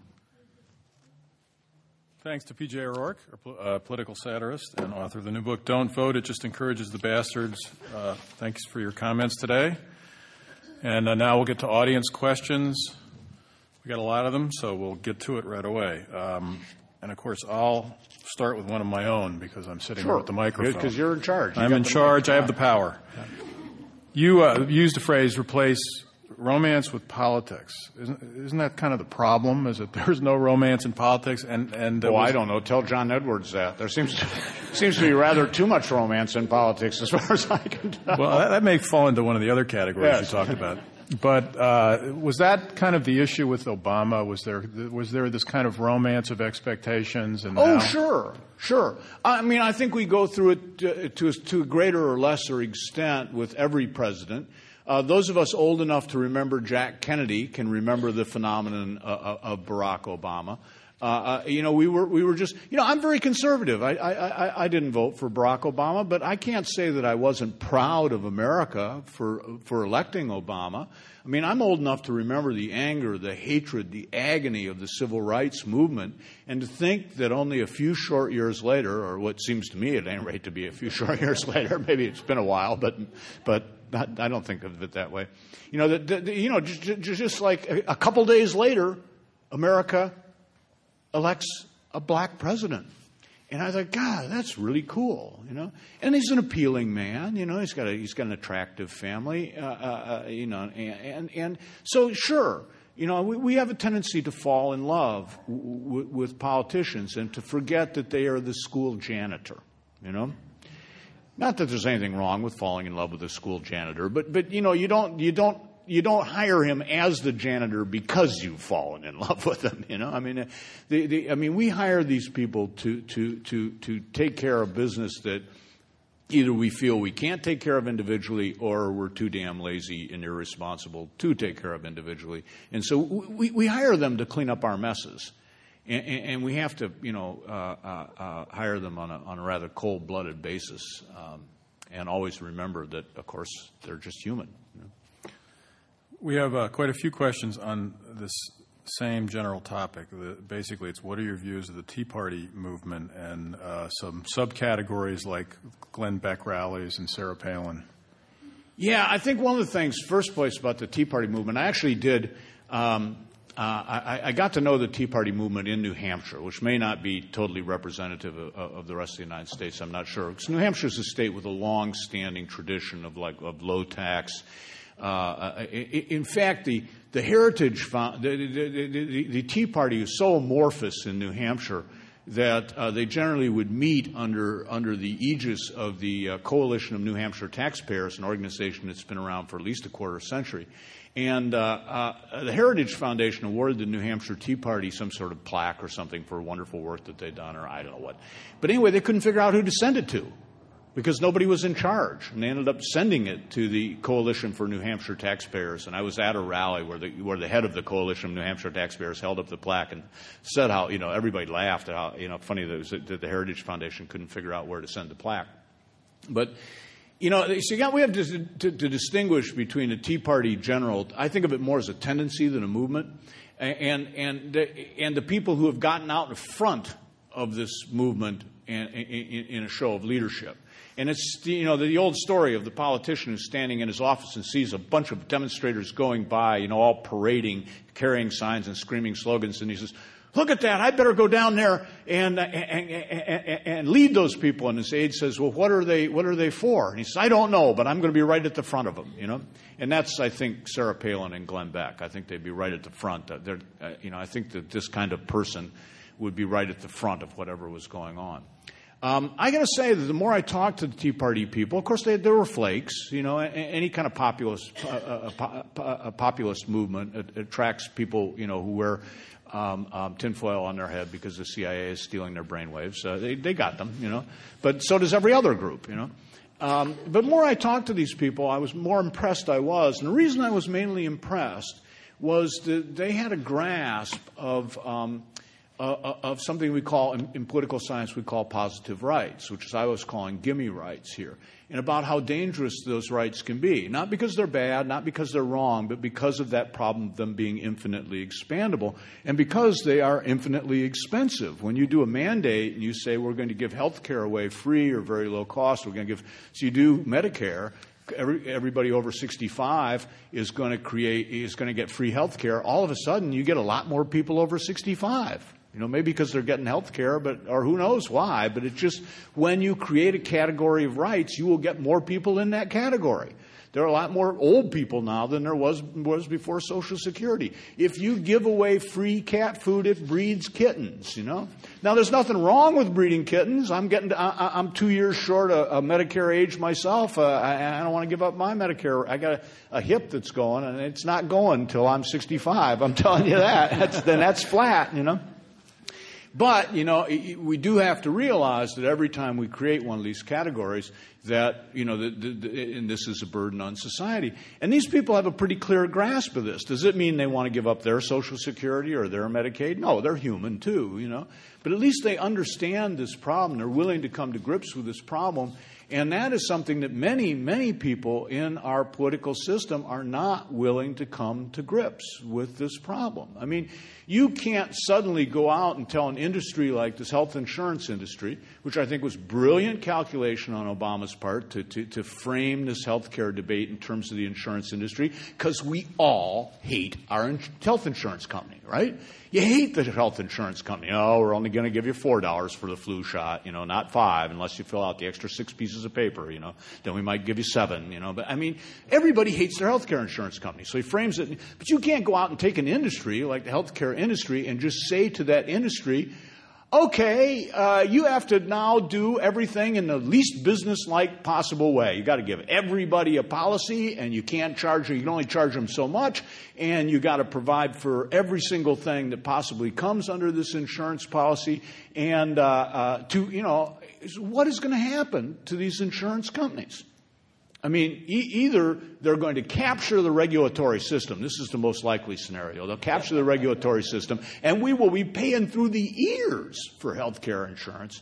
Thanks to P J O'Rourke, a uh, political satirist and author of the new book, Don't Vote, It Just Encourages the Bastards. Uh, thanks for your comments today. And uh, now we'll get to audience questions. We got a lot of them, so we'll get to it right away. Um, and, of course, I'll start with one of my own because I'm sitting sure. here with the microphone. Because you're in charge. You I'm in charge. Mic. I have the power. Yeah. You uh, used the phrase, replace romance with politics. Isn't, isn't that kind of the problem, is that there's no romance in politics? And, and Well, was, I don't know. Tell John Edwards that. There seems to, seems to be rather too much romance in politics as far as I can tell. Well, that, that may fall into one of the other categories yes. you talked about. But uh, was that kind of the issue with Obama? Was there was there this kind of romance of expectations? And oh, now? sure, sure. I mean, I think we go through it to, to, to a greater or lesser extent with every president. Uh, those of us old enough to remember Jack Kennedy can remember the phenomenon uh, of Barack Obama. Uh, uh, you know, we were we were just, you know, I'm very conservative. I, I, I, I didn't vote for Barack Obama, but I can't say that I wasn't proud of America for for electing Obama. I mean, I'm old enough to remember the anger, the hatred, the agony of the civil rights movement, and to think that only a few short years later, or what seems to me at any rate to be a few short years later, maybe it's been a while, but but I don't think of it that way. You know, the, the, you know, just, just like a, a couple days later, America elects a black president. And I thought, God, that's really cool, you know. And he's an appealing man, you know. He's got a he's got an attractive family, uh, uh, you know. And, and and so, sure, you know, we, we have a tendency to fall in love w- w- with politicians and to forget that they are the school janitor, you know. Not that there's anything wrong with falling in love with a school janitor, but but you know, you don't you don't. You don't hire him as the janitor because you've fallen in love with him. You know, I mean, the, the, I mean, we hire these people to to to to take care of business that either we feel we can't take care of individually, or we're too damn lazy and irresponsible to take care of individually. And so we we hire them to clean up our messes, and, and we have to, you know, uh, uh, uh, hire them on a on a rather cold-blooded basis, um, and always remember that, of course, they're just human. You know? We have uh, quite a few questions on this same general topic. The, basically, it's what are your views of the Tea Party movement and uh, some subcategories like Glenn Beck rallies and Sarah Palin? Yeah, I think one of the things, first place about the Tea Party movement, I actually did, um, uh, I, I got to know the Tea Party movement in New Hampshire, which may not be totally representative of, of the rest of the United States. I'm not sure. Because New Hampshire is a state with a long-standing tradition of like of low tax. Uh, in fact, the, the Heritage, the, the, the, the Tea Party is so amorphous in New Hampshire that uh, they generally would meet under under the aegis of the uh, Coalition of New Hampshire Taxpayers, an organization that's been around for at least a quarter century. And uh, uh, the Heritage Foundation awarded the New Hampshire Tea Party some sort of plaque or something for wonderful work that they'd done, or I don't know what. But anyway, they couldn't figure out who to send it to, because nobody was in charge. And they ended up sending it to the Coalition for New Hampshire Taxpayers. And I was at a rally where the, where the head of the Coalition of New Hampshire Taxpayers held up the plaque and said how, you know, everybody laughed at how, you know, funny that, it was, that the Heritage Foundation couldn't figure out where to send the plaque. But, you know, so we have to, to, to distinguish between a Tea Party general. I think of it more as a tendency than a movement. And, and, the, and the people who have gotten out in front of this movement in, in, in a show of leadership. And it's, you know, the old story of the politician who's standing in his office and sees a bunch of demonstrators going by, you know, all parading, carrying signs and screaming slogans. And he says, look at that, I better go down there and, and, and, and lead those people. And his aide says, well, what are they, what are they for? And he says, I don't know, but I'm going to be right at the front of them, you know. And that's, I think, Sarah Palin and Glenn Beck. I think they'd be right at the front. They're, uh, you know, I think that this kind of person would be right at the front of whatever was going on. Um, I got to say that the more I talk to the Tea Party people, of course, they, there were flakes. You know, any kind of populist, uh, a, a populist movement it, attracts people, you know, who wear um, um, tinfoil on their head because the C I A is stealing their brainwaves. Uh, they, they got them, you know. But so does every other group, you know. Um, but the more I talked to these people, I was more impressed I was. And the reason I was mainly impressed was that they had a grasp of um, Uh, of something we call, in, in political science, we call positive rights, which is I was calling gimme rights here, and about how dangerous those rights can be. Not because they're bad, not because they're wrong, but because of that problem of them being infinitely expandable, and because they are infinitely expensive. When you do a mandate and you say we're going to give health care away free or very low cost, we're going to give, so you do Medicare, Every, everybody over sixty-five is going to create, is going to get free health care. All of a sudden, you get a lot more people over sixty-five. You know, maybe because they're getting health care, but, or who knows why, but it's just when you create a category of rights, you will get more people in that category. There are a lot more old people now than there was was before Social Security. If you give away free cat food, it breeds kittens, you know. Now, there's nothing wrong with breeding kittens. I'm getting to, I, I'm two years short of, of Medicare age myself. Uh, I, I don't want to give up my Medicare. I got a, a hip that's going, and it's not going until I'm sixty-five. I'm telling you that. That's, then that's flat, you know. But, you know, we do have to realize that every time we create one of these categories that, you know, the, the, the, and this is a burden on society. And these people have a pretty clear grasp of this. Does it mean they want to give up their Social Security or their Medicaid? No, they're human too, you know. But at least they understand this problem. They're willing to come to grips with this problem. And that is something that many, many people in our political system are not willing to come to grips with this problem. I mean, you can't suddenly go out and tell an industry like this health insurance industry, which I think was brilliant calculation on Obama's part to, to, to frame this health care debate in terms of the insurance industry, because we all hate our in- health insurance company, right? You hate the health insurance company. Oh, we're only going to give you four dollars for the flu shot, you know, not five, unless you fill out the extra six pieces of paper, you know. Then we might give you seven, you know. But, I mean, everybody hates their health care insurance company. So he frames it. But you can't go out and take an industry like the health care industry and just say to that industry, okay, uh, you have to now do everything in the least business-like possible way. You got to give everybody a policy, and you can't charge them. You can only charge them so much, and you got to provide for every single thing that possibly comes under this insurance policy. And uh, uh, to you know, what is going to happen to these insurance companies? I mean, e- either they're going to capture the regulatory system. This is the most likely scenario. They'll capture the regulatory system, and we will be paying through the ears for health care insurance,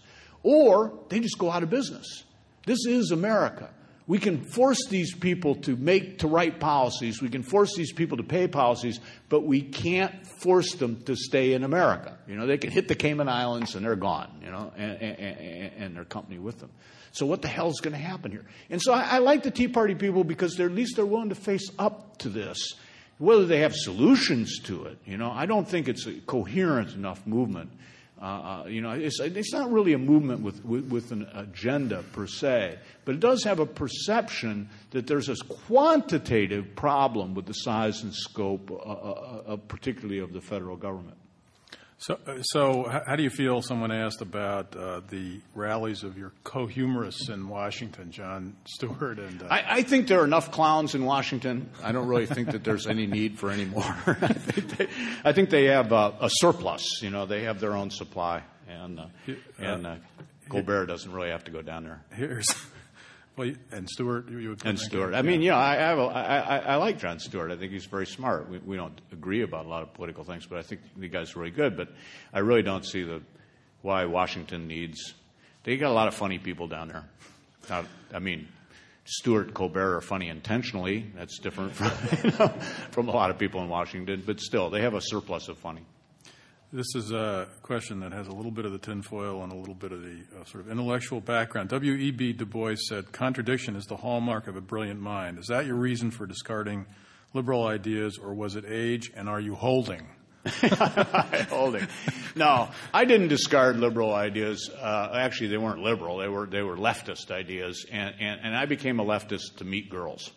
or they just go out of business. This is America. We can force these people to make, to write policies. We can force these people to pay policies, but we can't force them to stay in America. You know, they can hit the Cayman Islands and they're gone, you know, and, and, and their company with them. So what the hell is going to happen here? And so I, I like the Tea Party people because they're, at least they're willing to face up to this. Whether they have solutions to it, you know, I don't think it's a coherent enough movement. Uh, uh, you know, it's, it's not really a movement with, with, with an agenda per se, but it does have a perception that there's this quantitative problem with the size and scope, uh, uh, uh, particularly of the federal government. So, so how do you feel, someone asked about uh, the rallies of your co-humorists in Washington, Jon Stewart? and uh, I, I think there are enough clowns in Washington. I don't really think that there's any need for any more. I, think they, I think they have uh, a surplus. You know, they have their own supply. And, uh, uh, and uh, Colbert doesn't really have to go down there. Here's... Well, and Stewart, you would and Stewart. I mean, yeah, I, I, have a, I, I, I like Jon Stewart. I think he's very smart. We, we don't agree about a lot of political things, but I think the guy's really good. But I really don't see the why Washington needs. They got a lot of funny people down there. Now, I mean, Stewart and Colbert are funny intentionally. That's different from you know, from a lot of people in Washington. But still, they have a surplus of funny. This is a question that has a little bit of the tinfoil and a little bit of the uh, sort of intellectual background. W E B Du Bois said, contradiction is the hallmark of a brilliant mind. Is that your reason for discarding liberal ideas, or was it age, and are you holding? Holding. No, I didn't discard liberal ideas. Uh, actually, they weren't liberal. They were they were leftist ideas, and, and, and I became a leftist to meet girls.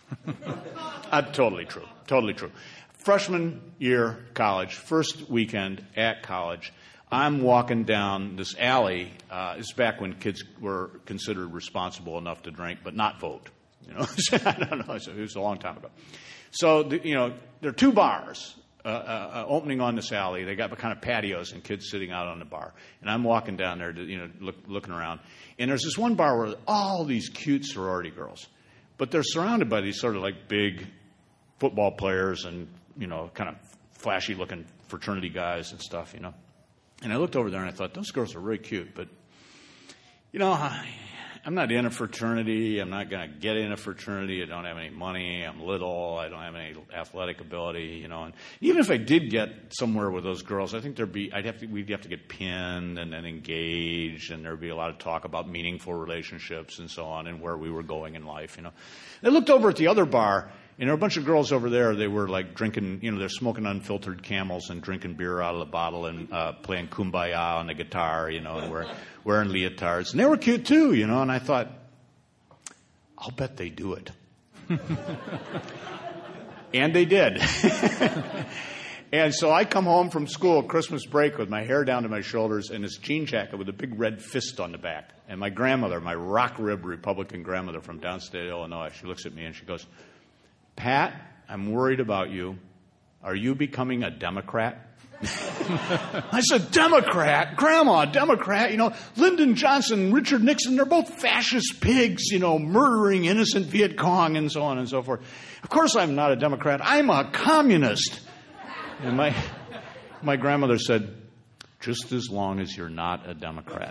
uh, totally true. Totally true. Freshman year college, first weekend at college, I'm walking down this alley. Uh, this is back when kids were considered responsible enough to drink, but not vote. You know, I don't know. It was a long time ago. So, the, you know, there are two bars uh, uh, opening on this alley. They got kind of patios and kids sitting out on the bar. And I'm walking down there, to, you know, look, looking around. And there's this one bar where all these cute sorority girls, but they're surrounded by these sort of like big football players and, you know, kind of flashy-looking fraternity guys and stuff, you know. And I looked over there and I thought, those girls are really cute, but, you know, I, I'm not in a fraternity. I'm not going to get in a fraternity. I don't have any money. I'm little. I don't have any athletic ability, you know. And even if I did get somewhere with those girls, I think there'd be, I'd have to, we'd have to get pinned and then engaged, and there'd be a lot of talk about meaningful relationships and so on and where we were going in life, you know. And I looked over at the other bar. And there were a bunch of girls over there. They were like drinking, you know, they're smoking unfiltered Camels and drinking beer out of the bottle and uh, playing Kumbaya on the guitar, you know, and wearing, wearing leotards. And they were cute too, you know. And I thought, I'll bet they do it. And they did. And so I come home from school Christmas break with my hair down to my shoulders and this jean jacket with a big red fist on the back. And my grandmother, my rock rib Republican grandmother from downstate Illinois, she looks at me and she goes, "Pat, I'm worried about you. Are you becoming a Democrat?" I said, "Democrat? Grandma, Democrat? You know, Lyndon Johnson, Richard Nixon, they're both fascist pigs, you know, murdering innocent Viet Cong and so on and so forth. Of course I'm not a Democrat. I'm a communist." And my, my grandmother said, "Just as long as you're not a Democrat."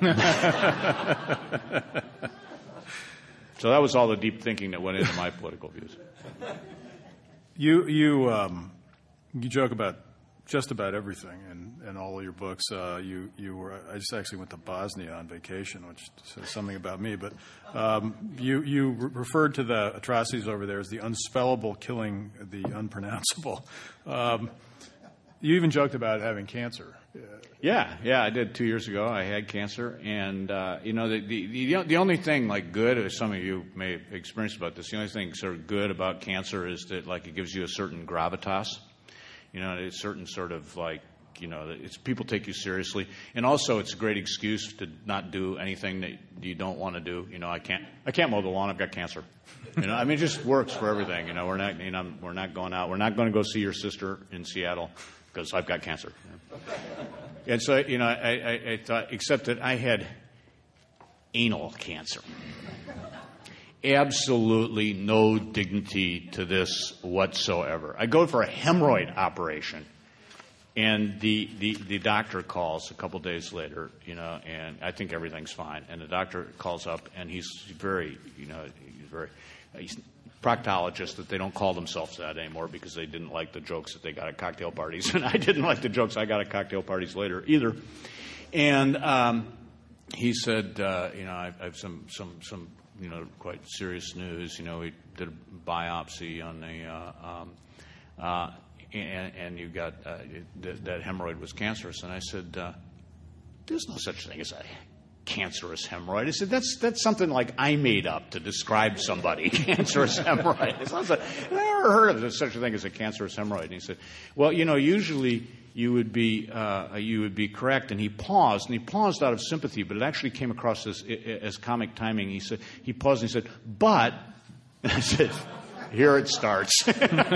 So that was all the deep thinking that went into my political views. You, you, um, you joke about just about everything in, in all of your books. Uh, you, you were, I just actually went to Bosnia on vacation, which says something about me, but um, you, you re- referred to the atrocities over there as the unspellable killing the unpronounceable. Um, you even joked about having cancer. Yeah, yeah, I did two years ago. I had cancer, and uh, you know, the, the the only thing like good, as some of you may have experienced about this, the only thing sort of good about cancer is that like it gives you a certain gravitas. You know, it's certain sort of like, you know, it's people take you seriously, and also it's a great excuse to not do anything that you don't want to do. You know, I can't, I can't mow the lawn. I've got cancer. You know, I mean, it just works for everything. You know, we're not, you know, we're not going out. We're not going to go see your sister in Seattle because I've got cancer. You know? And so, you know, I, I, I thought, except that I had anal cancer. Absolutely no dignity to this whatsoever. I go for a hemorrhoid operation, and the, the, the doctor calls a couple days later, you know, and I think everything's fine. And the doctor calls up, and he's very, you know, he's very, he's a proctologist that they don't call themselves that anymore because they didn't like the jokes that they got at cocktail parties, and I didn't like the jokes I got at cocktail parties later either. And um, he said, uh, you know, I, I have some some some. you know, quite serious news. You know, we did a biopsy on the, uh, um, uh, and, and you got, uh, that, that hemorrhoid was cancerous. And I said, uh, there's no such thing as a cancerous hemorrhoid. I said, that's that's something like I made up to describe somebody, cancerous hemorrhoid. It's not, I've never heard of such a thing as a cancerous hemorrhoid. And he said, well, you know, usually you would be uh, you would be correct. And he paused, and he paused out of sympathy, but it actually came across as as comic timing. He said, he paused and he said, but, and I said, here it starts.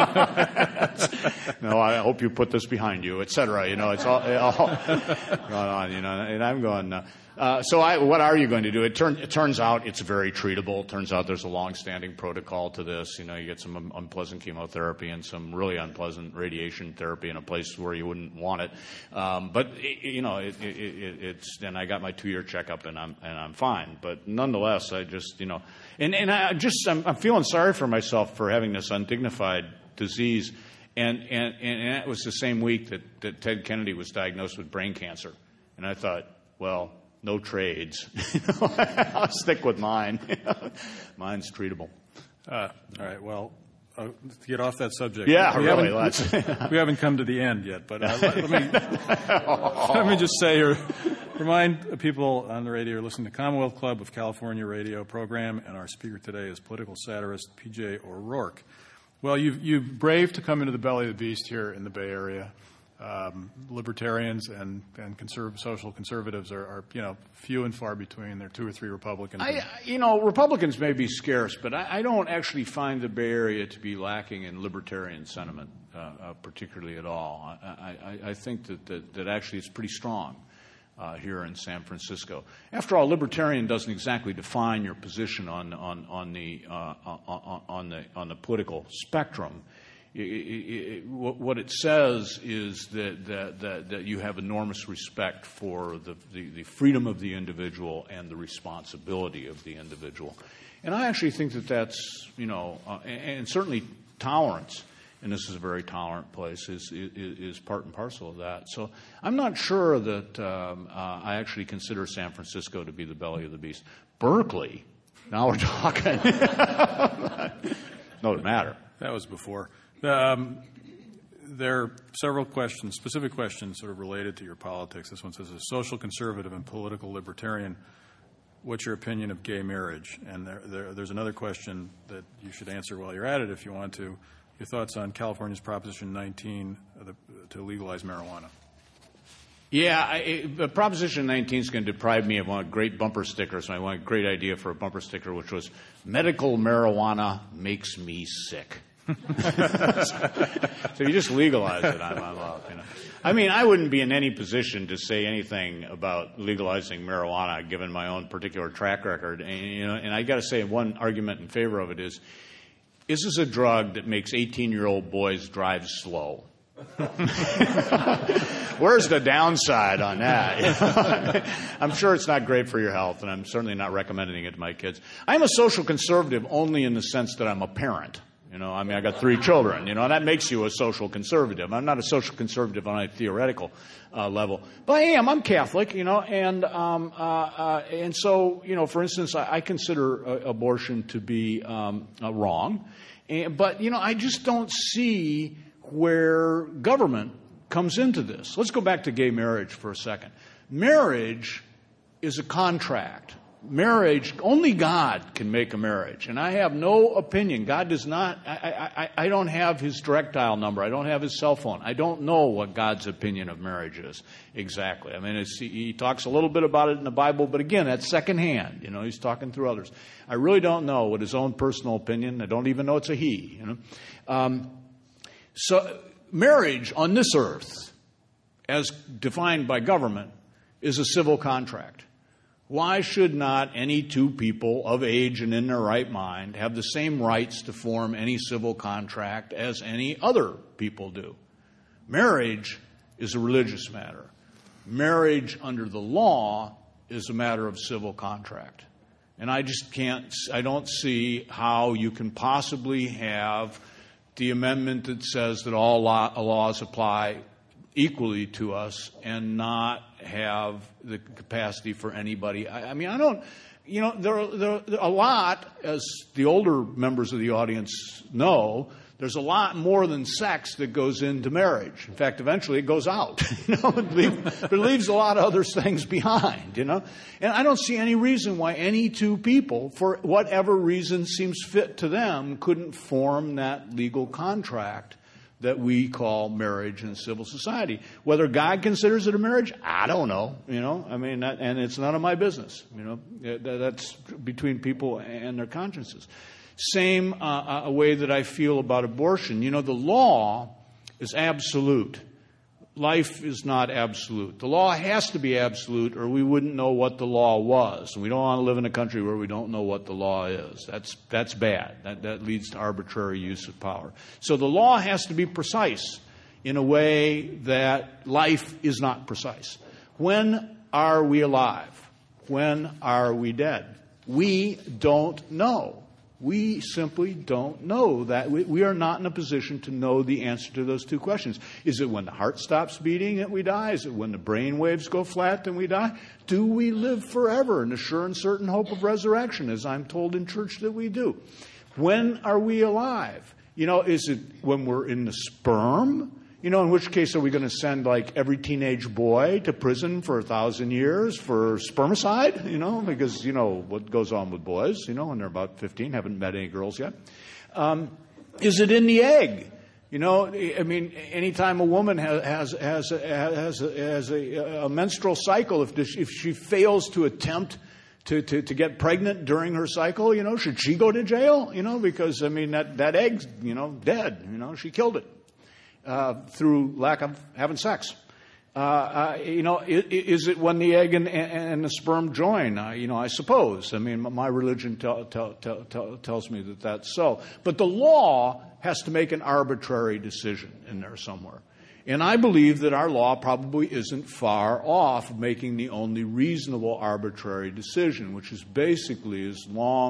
No, I hope you put this behind you, et cetera. You know, it's all, all going on, you know, and I'm going, uh, uh, so I, what are you going to do? It, turn, it turns out it's very treatable. It turns out there's a long-standing protocol to this. You know, you get some un- unpleasant chemotherapy and some really unpleasant radiation therapy in a place where you wouldn't want it. Um, but, it, you know, it, it, it, it's, and I got my two-year checkup and I'm, and I'm fine. But nonetheless, I just, you know, and, and I just, I'm, I'm feeling sorry for myself for having this undignified disease. And, and, and that was the same week that, that Ted Kennedy was diagnosed with brain cancer. And I thought, well, no trades. I'll stick with mine. Mine's treatable. Uh, all right. Well, uh, to get off that subject. Yeah, we really. Haven't, we haven't come to the end yet, but uh, let, let me let me just say or remind people on the radio listening to Commonwealth Club of California radio program, and our speaker today is political satirist P J O'Rourke. Well, you've, you've braved to come into the belly of the beast here in the Bay Area. Um, libertarians and, and conserv- social conservatives are, are, you know, few and far between. There are two or three Republicans. I, you know, Republicans may be scarce, but I, I don't actually find the Bay Area to be lacking in libertarian sentiment, uh, uh, particularly at all. I, I, I think that, that, that actually it's pretty strong uh, here in San Francisco. After all, libertarian doesn't exactly define your position on on on the uh, on, on the on the political spectrum. It, it, it, what it says is that, that, that, that you have enormous respect for the, the, the freedom of the individual and the responsibility of the individual. And I actually think that that's, you know, uh, and, and certainly tolerance, and this is a very tolerant place, is, is, is part and parcel of that. So I'm not sure that um, uh, I actually consider San Francisco to be the belly of the beast. Berkeley, now we're talking. No, it matter. That was before. Um, there are several questions, specific questions sort of related to your politics. This one says, as a social conservative and political libertarian, what's your opinion of gay marriage? And there, there, there's another question that you should answer while you're at it if you want to. Your thoughts on California's Proposition nineteen uh, the, to legalize marijuana? Yeah, I, it, Proposition nineteen is going to deprive me of one great bumper sticker. So I want a great idea for a bumper sticker, which was medical marijuana makes me sick. So you just legalize it, I'm, I'm out. You know. I mean, I wouldn't be in any position to say anything about legalizing marijuana, given my own particular track record. And, you know, and I got to say, one argument in favor of it is: is this a drug that makes eighteen-year-old boys drive slow? Where's the downside on that? I'm sure it's not great for your health, and I'm certainly not recommending it to my kids. I'm a social conservative only in the sense that I'm a parent. You know, I mean, I got three children, you know, and that makes you a social conservative. I'm not a social conservative on a theoretical uh, level. But I am. I'm Catholic, you know, and um, uh, uh, and so, you know, for instance, I, I consider uh, abortion to be um, uh, wrong. And, but, you know, I just don't see where government comes into this. Let's go back to gay marriage for a second. Marriage is a contract. Marriage, only God can make a marriage. And I have no opinion. God does not, I, I, I don't have his direct dial number. I don't have his cell phone. I don't know what God's opinion of marriage is exactly. I mean, it's, he talks a little bit about it in the Bible, but again, that's secondhand. You know, he's talking through others. I really don't know what his own personal opinion, I don't even know it's a he, you know. Um, so marriage on this earth, as defined by government, is a civil contract. Why should not any two people of age and in their right mind have the same rights to form any civil contract as any other people do? Marriage is a religious matter. Marriage under the law is a matter of civil contract. And I just can't, I don't see how you can possibly have the amendment that says that all law, laws apply equally to us and not have the capacity for anybody. I, I mean, I don't, you know, there are, there, there are a lot, as the older members of the audience know, there's a lot more than sex that goes into marriage. In fact, eventually it goes out. You know, it, leave, it leaves a lot of other things behind, you know. And I don't see any reason why any two people, for whatever reason seems fit to them, couldn't form that legal contract that we call marriage in civil society. Whether God considers it a marriage, I don't know. You know, I mean, that, and it's none of my business. You know, that's between people and their consciences. Same uh, a way that I feel about abortion. You know, the law is absolute. Life is not absolute. The law has to be absolute, or we wouldn't know what the law was. And we don't want to live in a country where we don't know what the law is. That's that's bad. That that leads to arbitrary use of power. So the law has to be precise in a way that life is not precise. When are we alive? When are we dead? We don't know. We simply don't know that. We, we are not in a position to know the answer to those two questions. Is it when the heart stops beating that we die? Is it when the brain waves go flat that we die? Do we live forever in the sure and certain hope of resurrection, as I'm told in church that we do? When are we alive? You know, is it when we're in the sperm? You know, in which case are we going to send, like, every teenage boy to prison for a thousand years for spermicide? You know, because, you know, what goes on with boys, you know, when they're about fifteen, haven't met any girls yet. Um, is it in the egg? You know, I mean, anytime a woman has has has a, has a, has a, a menstrual cycle, if if she fails to attempt to, to, to get pregnant during her cycle, you know, should she go to jail? You know, because, I mean, that, that egg's, you know, dead. You know, she killed it. Uh, through lack of having sex. Uh, uh, you know, is, is it when the egg and, and the sperm join? Uh, you know, I suppose. I mean, my religion tell, tell, tell, tell, tells me that that's so. But the law has to make an arbitrary decision in there somewhere. And I believe that our law probably isn't far off making the only reasonable arbitrary decision, which is basically as long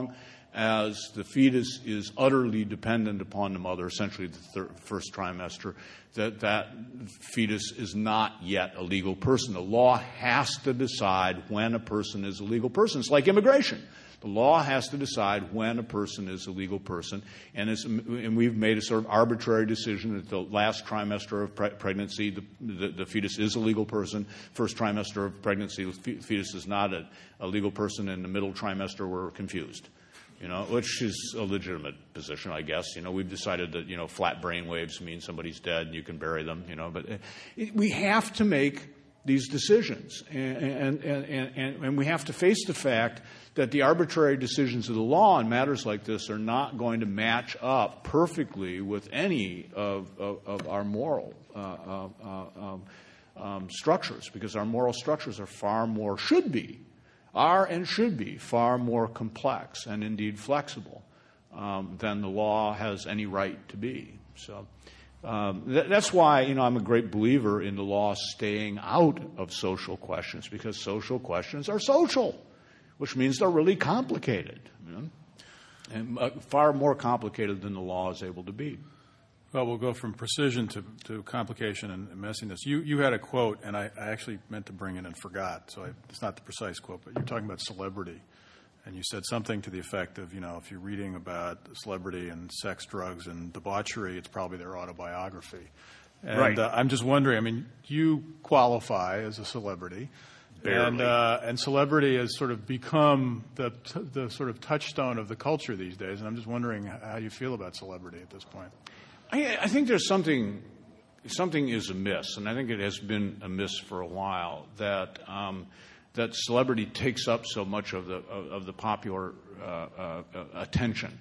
as the fetus is utterly dependent upon the mother, essentially the third, first trimester, that that fetus is not yet a legal person. The law has to decide when a person is a legal person. It's like immigration. The law has to decide when a person is a legal person, and, it's, and we've made a sort of arbitrary decision that the last trimester of pre- pregnancy, the, the, the fetus is a legal person. First trimester of pregnancy, the fetus is not a, a legal person. In the middle trimester, we're confused, you know, which is a legitimate position, I guess. You know, we've decided that, you know, flat brain waves mean somebody's dead and you can bury them, you know, but it, we have to make these decisions, and, and, and, and, and we have to face the fact that the arbitrary decisions of the law on matters like this are not going to match up perfectly with any of, of, of our moral uh, uh, um, um, structures, because our moral structures are far more, should be, are and should be far more complex and indeed flexible um, than the law has any right to be. So um, th- that's why, you know, I'm a great believer in the law staying out of social questions, because social questions are social, which means they're really complicated, you know, and uh, far more complicated than the law is able to be. Well, we'll go from precision to, to complication and messiness. You you had a quote, and I, I actually meant to bring it and forgot, so I, it's not the precise quote, but you're talking about celebrity, and you said something to the effect of, you know, if you're reading about celebrity and sex, drugs, and debauchery, it's probably their autobiography. And right. uh, I'm just wondering, I mean, you qualify as a celebrity. Barely. And uh, and celebrity has sort of become the t- the sort of touchstone of the culture these days. And I'm just wondering how you feel about celebrity at this point. I, I think there's something something is amiss, and I think it has been amiss for a while, that um, that celebrity takes up so much of the of, of the popular uh, uh, attention.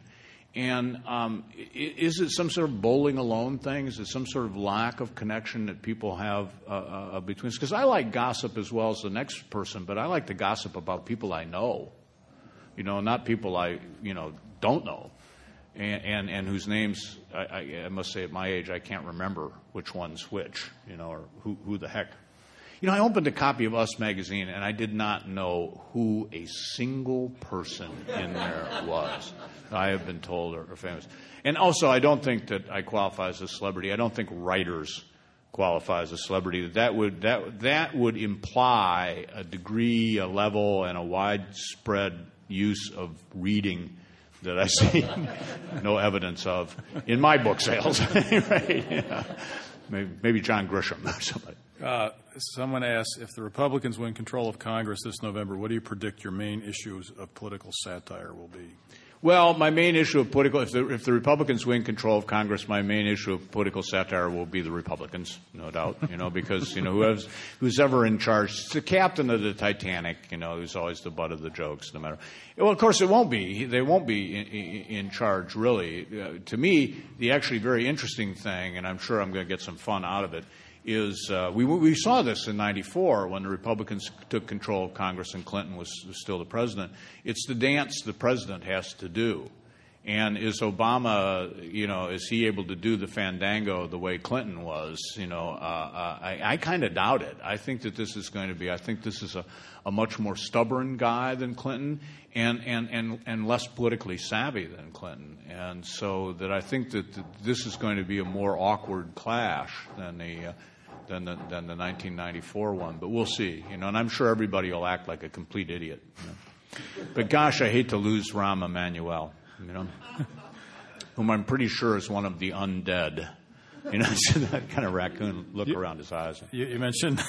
And um, is it some sort of bowling alone thing? Is it some sort of lack of connection that people have uh, uh, between us? Because I like gossip as well as the next person, but I like to gossip about people I know, you know, not people I, you know, don't know, and and, and whose names, I, I, I must say at my age, I can't remember which one's which, you know, or who, who the heck. You know, I opened a copy of Us magazine, and I did not know who a single person in there was. I have been told are, are famous. And also, I don't think that I qualify as a celebrity. I don't think writers qualify as a celebrity. That would that that would imply a degree, a level, and a widespread use of reading that I see no evidence of in my book sales. Right? Yeah. Maybe, maybe John Grisham or somebody. Uh, someone asked, if the Republicans win control of Congress this November, what do you predict your main issues of political satire will be? Well, my main issue of political, if the, if the Republicans win control of Congress, my main issue of political satire will be the Republicans, no doubt, you know, because, you know, whoever's, who's ever in charge, it's the captain of the Titanic, you know, who's always the butt of the jokes, no matter. Well, of course, it won't be. They won't be in, in, in charge, really. Uh, to me, the actually very interesting thing, and I'm sure I'm going to get some fun out of it, is uh, we we saw this in ninety-four when the Republicans took control of Congress and Clinton was, was still the president. It's the dance the president has to do. And is Obama, you know, is he able to do the fandango the way Clinton was? You know, uh, uh, I, I kind of doubt it. I think that this is going to be, I think this is a, a much more stubborn guy than Clinton and, and, and, and less politically savvy than Clinton. And so that I think that this is going to be a more awkward clash than the, uh, than the, than the nineteen ninety-four one. But we'll see, you know, and I'm sure everybody will act like a complete idiot. You know? But gosh, I hate to lose Rahm Emanuel. You know, whom I'm pretty sure is one of the undead. You know, that kind of raccoon look you, around his eyes. You, you mentioned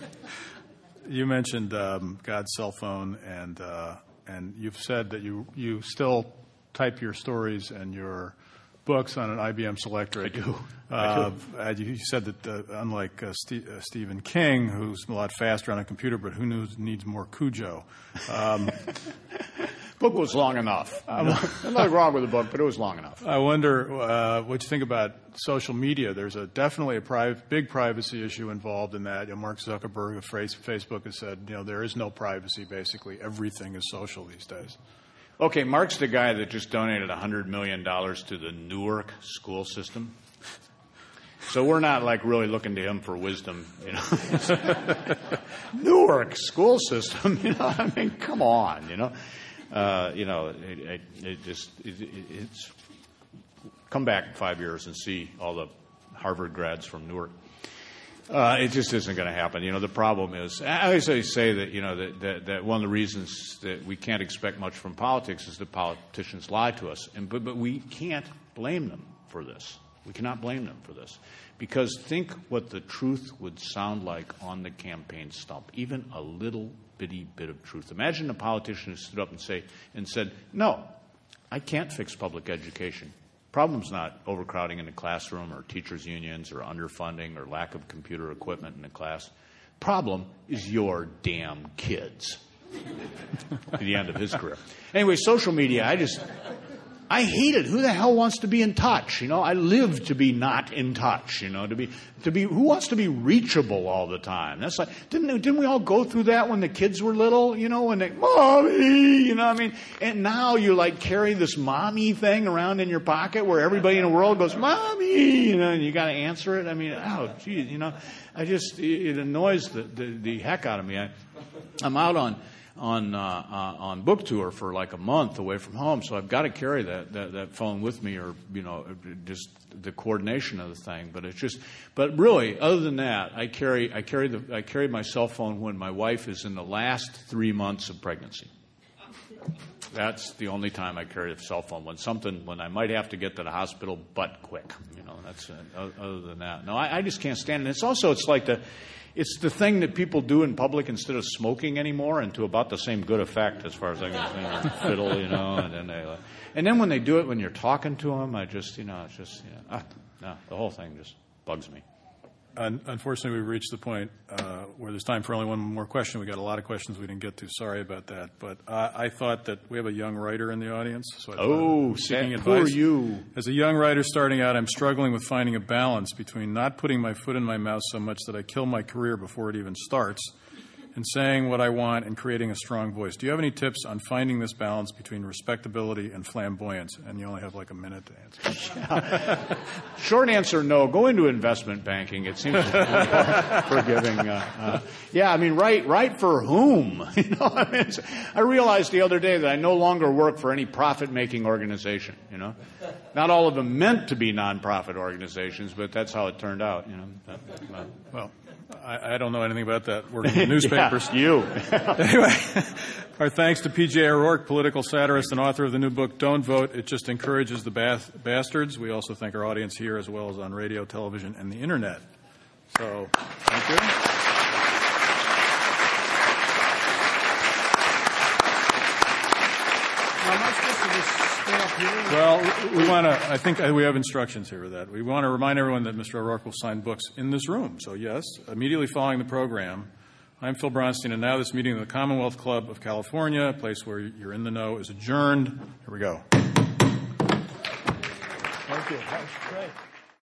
you mentioned um, God's cell phone, and uh, and you've said that you you still type your stories and your books on an I B M Selectric. I do. Uh, I do. You said that uh, unlike uh, St- uh, Stephen King, who's a lot faster on a computer, but who knows needs more Cujo. Um, book was long enough. Um, There's nothing wrong with the book, but it was long enough. I wonder uh, what you think about social media. There's a definitely a pri- big privacy issue involved in that. You know, Mark Zuckerberg of Facebook has said, you know, there is no privacy. Basically, everything is social these days. Okay, Mark's the guy that just donated one hundred million dollars to the Newark school system. So we're not, like, really looking to him for wisdom, you know. Newark school system, you know, I mean, come on, you know. Uh, you know, it, it, it just it, it, it's come back in five years and see all the Harvard grads from Newark. Uh, it just isn't going to happen. You know, the problem is, I always say that, you know, that, that, that one of the reasons that we can't expect much from politics is that politicians lie to us. And, but, but we can't blame them for this. We cannot blame them for this. Because think what the truth would sound like on the campaign stump, even a little bitty bit of truth. Imagine a politician who stood up and, say, and said, no, I can't fix public education. Problem's not overcrowding in the classroom or teachers' unions or underfunding or lack of computer equipment in the class. Problem is your damn kids. At the end of his career. Anyway, social media, I just, I hate it. Who the hell wants to be in touch? You know, I live to be not in touch, you know, to be, to be, who wants to be reachable all the time? That's like, didn't, didn't we all go through that when the kids were little, you know, when they, mommy, you know what I mean? And now you like carry this mommy thing around in your pocket where everybody in the world goes, mommy, you know, and you got to answer it. I mean, oh, geez, you know, I just, it, it annoys the, the, the heck out of me. I, I'm out on, on uh, uh, on book tour for like a month away from home, so I've got to carry that, that that phone with me, or you know, just the coordination of the thing. But it's just, but really, other than that, I carry I carry the I carry my cell phone when my wife is in the last three months of pregnancy. That's the only time I carry a cell phone, when something when I might have to get to the hospital, but quick. You know, that's uh, other than that. No, I, I just can't stand it. It's also it's like the. It's the thing that people do in public instead of smoking anymore, and to about the same good effect, as far as I can see. Fiddle, you know, and then they, uh, and then when they do it when you're talking to them, I just, you know, it's just, you know, ah, no, the whole thing just bugs me. Unfortunately, we've reached the point uh, where there's time for only one more question. We got a lot of questions we didn't get to. Sorry about that. But uh, I thought that we have a young writer in the audience. So I oh, seeking who advice. are you? As a young writer starting out, I'm struggling with finding a balance between not putting my foot in my mouth so much that I kill my career before it even starts, and saying what I want and creating a strong voice. Do you have any tips on finding this balance between respectability and flamboyance? And you only have like a minute to answer. Yeah. Short answer, no. Go into investment banking. It seems more forgiving. Uh, uh, yeah, I mean, right, right for whom? You know, I, mean, it's, I realized the other day that I no longer work for any profit-making organization. You know, not all of them meant to be nonprofit organizations, but that's how it turned out. You know. That, uh, well. I, I don't know anything about that. Working with newspapers. Yeah, you. Anyway, our thanks to P J O'Rourke, political satirist and author of the new book, Don't Vote. It just encourages the bas- bastards. We also thank our audience here as well as on radio, television, and the Internet. So, thank you. Am I supposed to just stay up here? Well, we want to, I think we have instructions here with that. We want to remind everyone that Mister O'Rourke will sign books in this room. So, yes, immediately following the program, I'm Phil Bronstein, and now this meeting of the Commonwealth Club of California, a place where you're in the know, is adjourned. Here we go. Thank you. That was great.